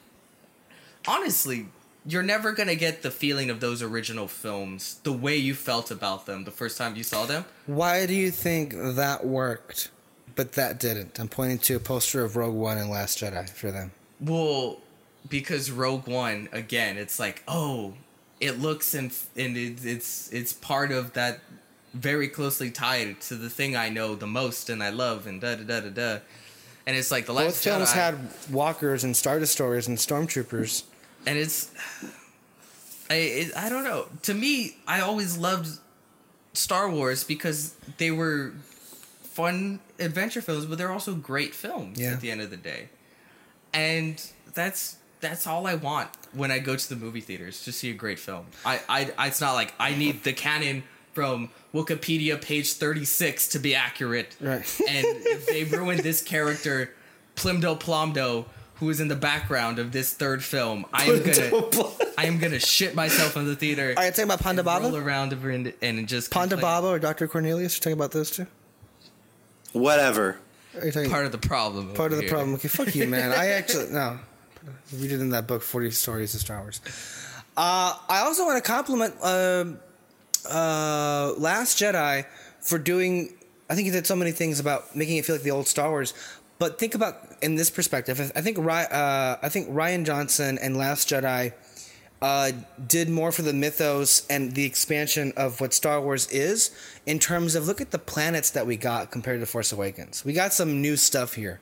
honestly, you're never going to get the feeling of those original films the way you felt about them the first time you saw them. Why do you think that worked, but that didn't? I'm pointing to a poster of Rogue One and Last Jedi for them. Well, because Rogue One, again, it's like, oh, it looks and, and it, it's, it's part of that very closely tied to the thing I know the most and I love and da da da da da. And it's like the Last Both films Jedi, had walkers and Star Destroyers and stormtroopers. and it's I it, I don't know. To me, I always loved Star Wars because they were fun adventure films, but they're also great films Yeah. at the end of the day. And that's that's all I want when I go to the movie theaters, to see a great film. I, I, I it's not like I need the canon from Wikipedia page thirty-six to be accurate. Right. And if they ruin this character, Plimdo Plomdo, who is in the background of this third film, I am gonna I am gonna shit myself in the theater. Are you talking about Ponda and roll Baba? around and, and just Ponda complain. Baba or Doctor Cornelius? You're talking about those two? Whatever. Are you talking Part of the problem. part of over the here. problem? Okay, fuck you, man. I actually no. Read it in that book, forty Stories of Star Wars. Uh, I also want to compliment um uh, Last Jedi for doing. I think he did so many things about making it feel like the old Star Wars. But think about in this perspective. I think Ry, uh, I think Ryan Johnson and Last Jedi uh, did more for the mythos and the expansion of what Star Wars is in terms of look at the planets that we got compared to Force Awakens. We got some new stuff here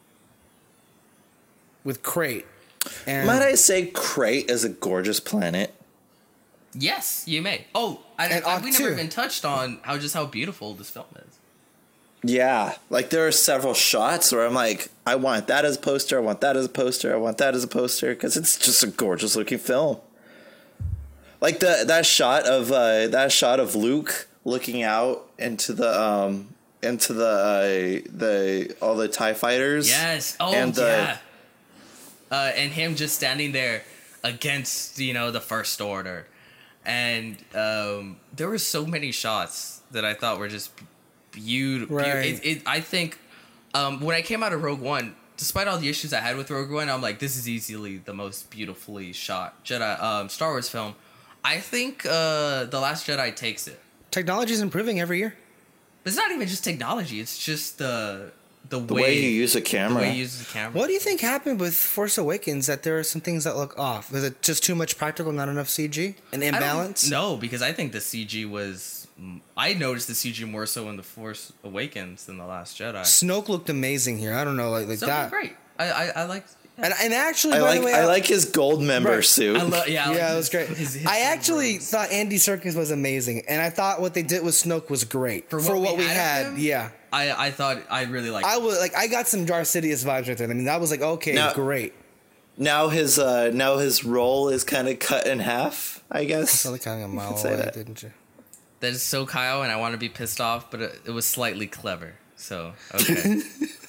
with Crate. And Might I say, Crate is a gorgeous planet. Yes, you may. Oh, I, And I, Oct we never too. even touched on how just how beautiful this film is. Yeah, like there are several shots where I'm like, I want that as a poster, I want that as a poster, I want that as a poster, because it's just a gorgeous looking film. Like the that shot of uh, that shot of Luke looking out into the um into the uh, the all the TIE fighters. Yes. Oh, and the, yeah. Uh, and him just standing there against, you know, the First Order. And um, there were so many shots that I thought were just beautiful. Right. It, it, I think um, when I came out of Rogue One, despite all the issues I had with Rogue One, I'm like, this is easily the most beautifully shot Jedi um, Star Wars film. I think uh, The Last Jedi takes it. Technology's improving every year. But it's not even just technology. It's just the the, the way, way you use a the camera. way you use the camera. What do you think happened with Force Awakens that there are some things that look off? Was it just too much practical, not enough C G? An imbalance? No, because I think the C G was. I noticed the C G more so in The Force Awakens than The Last Jedi. Snoke looked amazing here. I don't know, like, like So that. great. I I, I like. And, and actually, I by like the way, I like his gold member Right. suit. I love. Yeah, I like Yeah, it his- was great. his- his I actually robes. thought Andy Serkis was amazing, and I thought what they did with Snoke was great For what we we had had. of him? Yeah, I I thought I really liked. I was like, I got some Darth Sidious vibes right there. I mean, that was like, okay, Now- great. Now his uh, now his role is kind of cut in half, I guess. Saw the kind of a mile say away, that. didn't you? That is so Kyle, and I want to be pissed off, but it, it was slightly clever. So okay.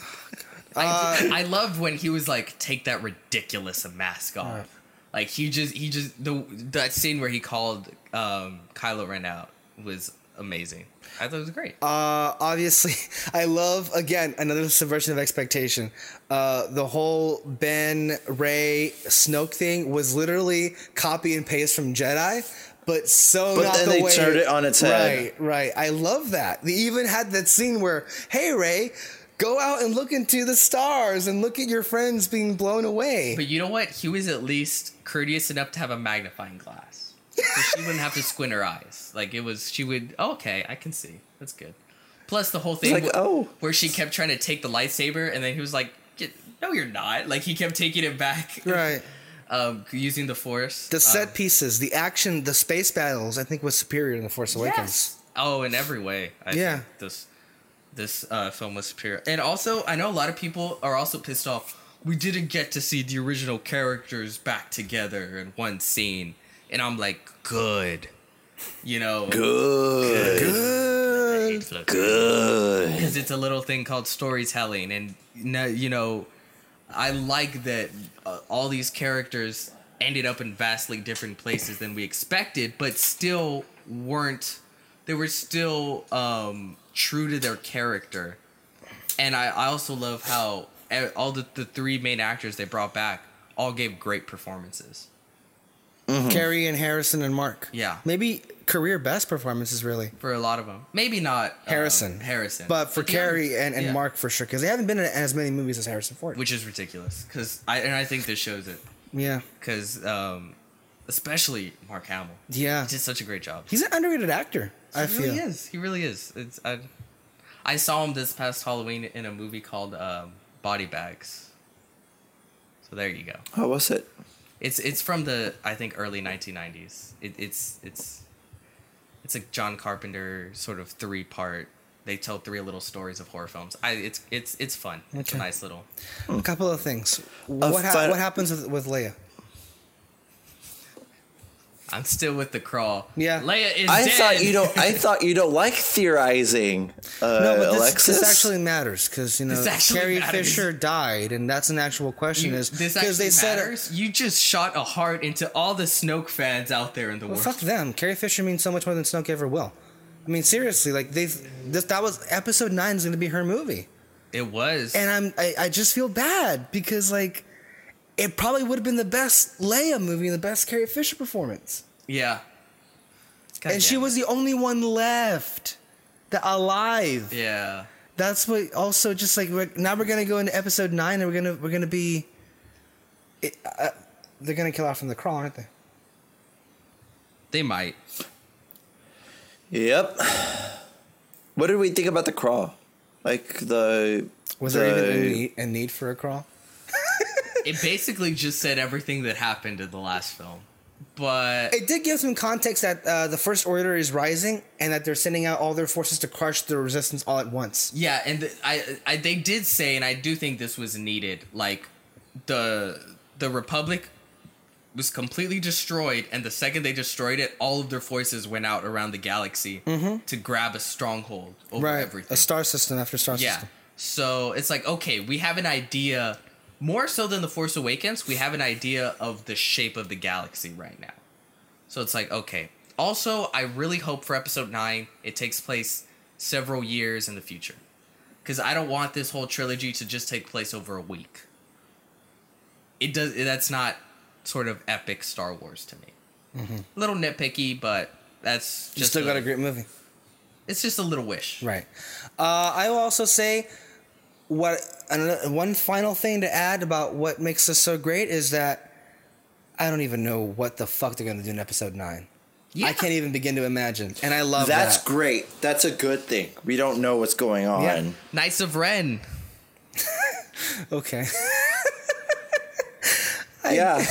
I, I loved when he was like, "Take that ridiculous mask off." Like he just he just the that scene where he called um, Kylo Ren out was amazing. I thought it was great. Uh, obviously, I love again another subversion of expectation. Uh, the whole Ben, Ray, Snoke thing was literally copy and paste from Jedi, but so But not then the they way. turned it on its head. Right, right. I love that. They even had that scene where, "Hey, Ray, go out and look into the stars and look at your friends being blown away." But you know what? He was at least courteous enough to have a magnifying glass, so she wouldn't have to squint her eyes. Like it was, she would. Oh, okay, I can see. That's good. Plus the whole thing like, wh- oh. where she kept trying to take the lightsaber, and then he was like, "Get- "No, you're not." Like he kept taking it back, Right. um, using the Force. The set Um, pieces, the action, the space battles, I think was superior in The Force Awakens. yes. Oh, in every way. I Yeah. think this this uh, film was superior, and also I know a lot of people are also pissed off. We didn't get to see the original characters back together in one scene, and I'm like, good. You know, Good. Good. Good. because it's a little thing called storytelling, and no- you know, I like that uh, all these characters ended up in vastly different places than we expected, but still weren't. They were still um, true to their character, and I, I also love how e- all the, the three main actors they brought back all gave great performances. Carrie and Harrison and Mark. Yeah. Maybe career best performances, really. For a lot of them, maybe not um, Harrison. Harrison, But for the Carrie others- and, and yeah. Mark, for sure. Because they haven't been in as many movies as Harrison Ford. which is ridiculous. Because I and I think this shows it. Yeah. Because um, especially Mark Hamill, Yeah. he did such a great job. He's an underrated actor, I he feel. really is. He really is. It's I, I saw him this past Halloween in a movie called um, Body Bags. So there you go. How was it? It's it's from the I think early nineteen nineties. It, it's it's it's a John Carpenter sort of three part. They tell three little stories of horror films. I it's it's it's fun. It's a Okay. nice little. A couple of things. What, ha- fin- what happens with, with Leia? I'm still with the crawl. Yeah. Leia is I dead. thought you don't. I thought you don't like theorizing, uh, No, but this, Alexis. this actually matters because, you know, This actually Carrie matters. Fisher died, and that's an actual question. You- is this because actually they said it- matters. You just shot a heart into all the Snoke fans out there in the Well, world. fuck them. Carrie Fisher means so much more than Snoke ever will. I mean, seriously, like they've this, that was episode nine is going to be her movie, It was. and I'm I, I just feel bad because like it probably would have been the best Leia movie and the best Carrie Fisher performance, yeah. God and she damn it. was the only one left that alive. Yeah. That's what also just like we're, now we're gonna go into episode nine and we're gonna we're gonna be. It, uh, they're gonna kill off from the crawl, aren't they? They might. Yep. What did we think about the crawl? Like the Was the, there even a need, a need for a crawl? It basically just said everything that happened in the last film. But It did give some context that uh, the First Order is rising and that they're sending out all their forces to crush the resistance all at once. yeah, and the, I, I they did say, and I do think this was needed. Like the the Republic was completely destroyed, and the second they destroyed it, all of their forces went out around the galaxy to grab a stronghold over Right, everything. a star system after star Yeah. system. So it's like, okay, we have an idea, more so than The Force Awakens, we have an idea of the shape of the galaxy right now. So it's like, okay. Also, I really hope for episode nine, it takes place several years in the future. Because I don't want this whole trilogy to just take place over a week. It does. That's not sort of epic Star Wars to me. Mm-hmm. A little nitpicky, but that's just You still a, got a great movie. It's just a little wish. Right. Uh, I will also say what another, one final thing to add about what makes this so great is that I don't even know what the fuck they're going to do in episode nine. Yeah. I can't even begin to imagine, and I love That's that. great. That's a good thing. We don't know what's going on. Yeah. Knights of Ren. Okay. Yeah.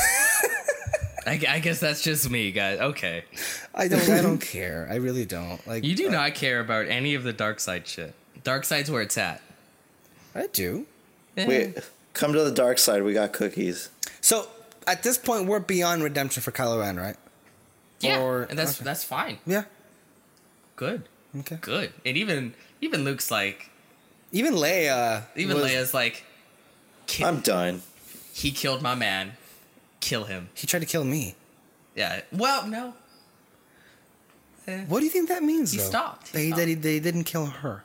I, I guess that's just me, guys. Okay. I don't. I don't care. I really don't. Like You do not care about any of the dark side shit. Dark side's where it's at. I do. Eh. Wait, come to the dark side. We got cookies. So at this point, we're beyond redemption for Kylo Ren, right? Yeah, Or- and that's okay. that's fine. Yeah. Good. Okay. Good. And even even Luke's like, Even Leia. even was- Leia's like, ki- I'm done. he killed my man. Kill him. He tried to kill me. Yeah. Well, no. Eh. What do you think that means? He though? stopped. He They, stopped. They, they didn't kill her.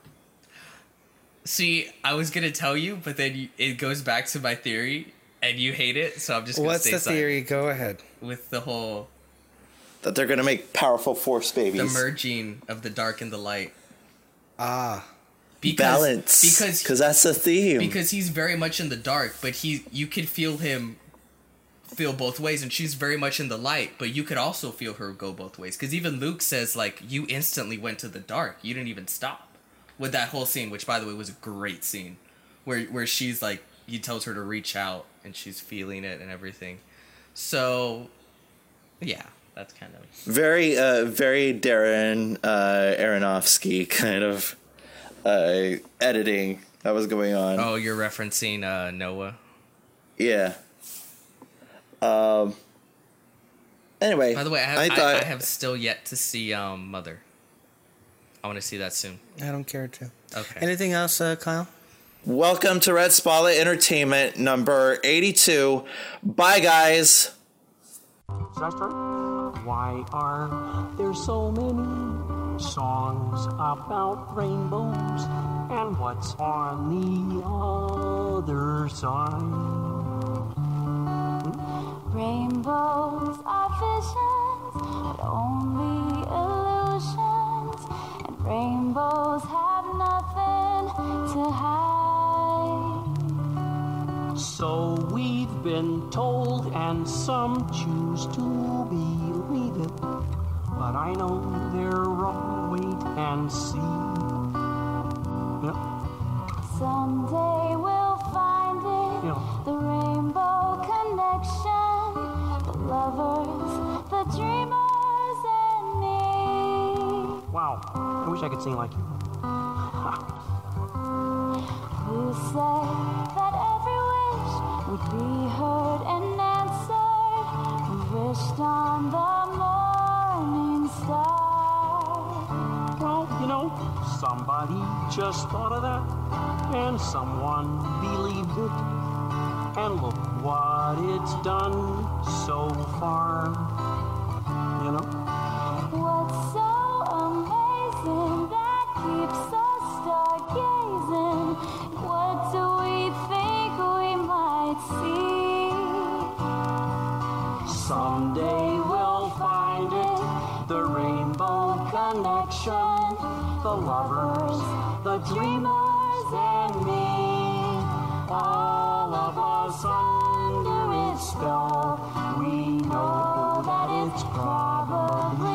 See, I was gonna tell you, but then you, it goes back to my theory, and you hate it, so I'm just gonna What's stay the silent theory? Go ahead. with the whole That they're gonna make powerful force babies. the merging of the dark and the light. Ah. Because, Balance. because Because that's the theme. because he's very much in the dark, but he you could feel him feel both ways, and she's very much in the light, but you could also feel her go both ways. Because even Luke says, like, you instantly went to the dark. You didn't even stop with that whole scene, which by the way was a great scene, where where she's like, he tells her to reach out, and she's feeling it and everything. So, yeah, that's kind of very, uh, very Darren uh, Aronofsky kind of uh, editing that was going on. oh, you're referencing uh, Noah. Yeah. Um. Anyway, By the way, I have I I, thought I have still yet to see um, Mother. I want to see that soon. I don't care to. Okay. Anything else, uh, Kyle? welcome to Red Spotlight Entertainment number eighty-two. Bye, guys. Should I start? Why are there so many songs about rainbows? And what's on the other side? Rainbows are visions, but only illusions. And rainbows have nothing to hide. So we've been told, and some choose to believe it. But I know they're wrong. Wait and see. Yep. Someday we'll find it, Yeah. the rainbow connection. The lovers, the dreamers, and me. Wow. I wish I could sing like you. Who said that every wish would be heard and answered? Who wished on the morning star? Well, you know, somebody just thought of that, and someone believed it. And look what it's done so far. You know? What's so amazing that keeps us stargazing? What do we think we might see? Someday we'll find it, the rainbow connection, the lovers, the dreamers, and me. All of us under its spell, we know that it's probably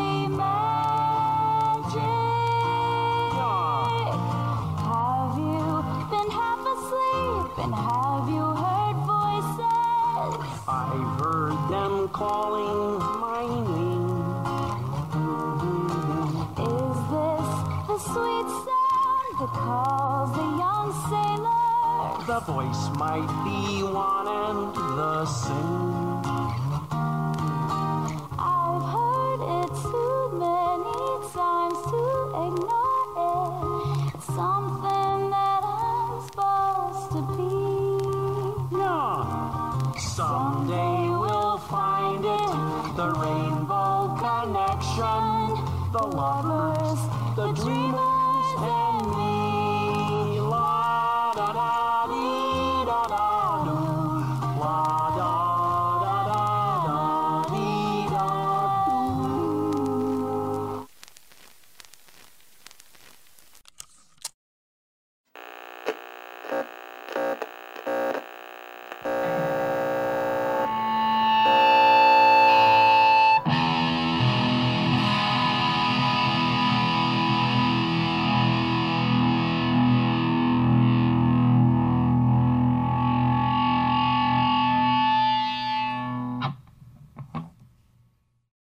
The voice might be one and the same.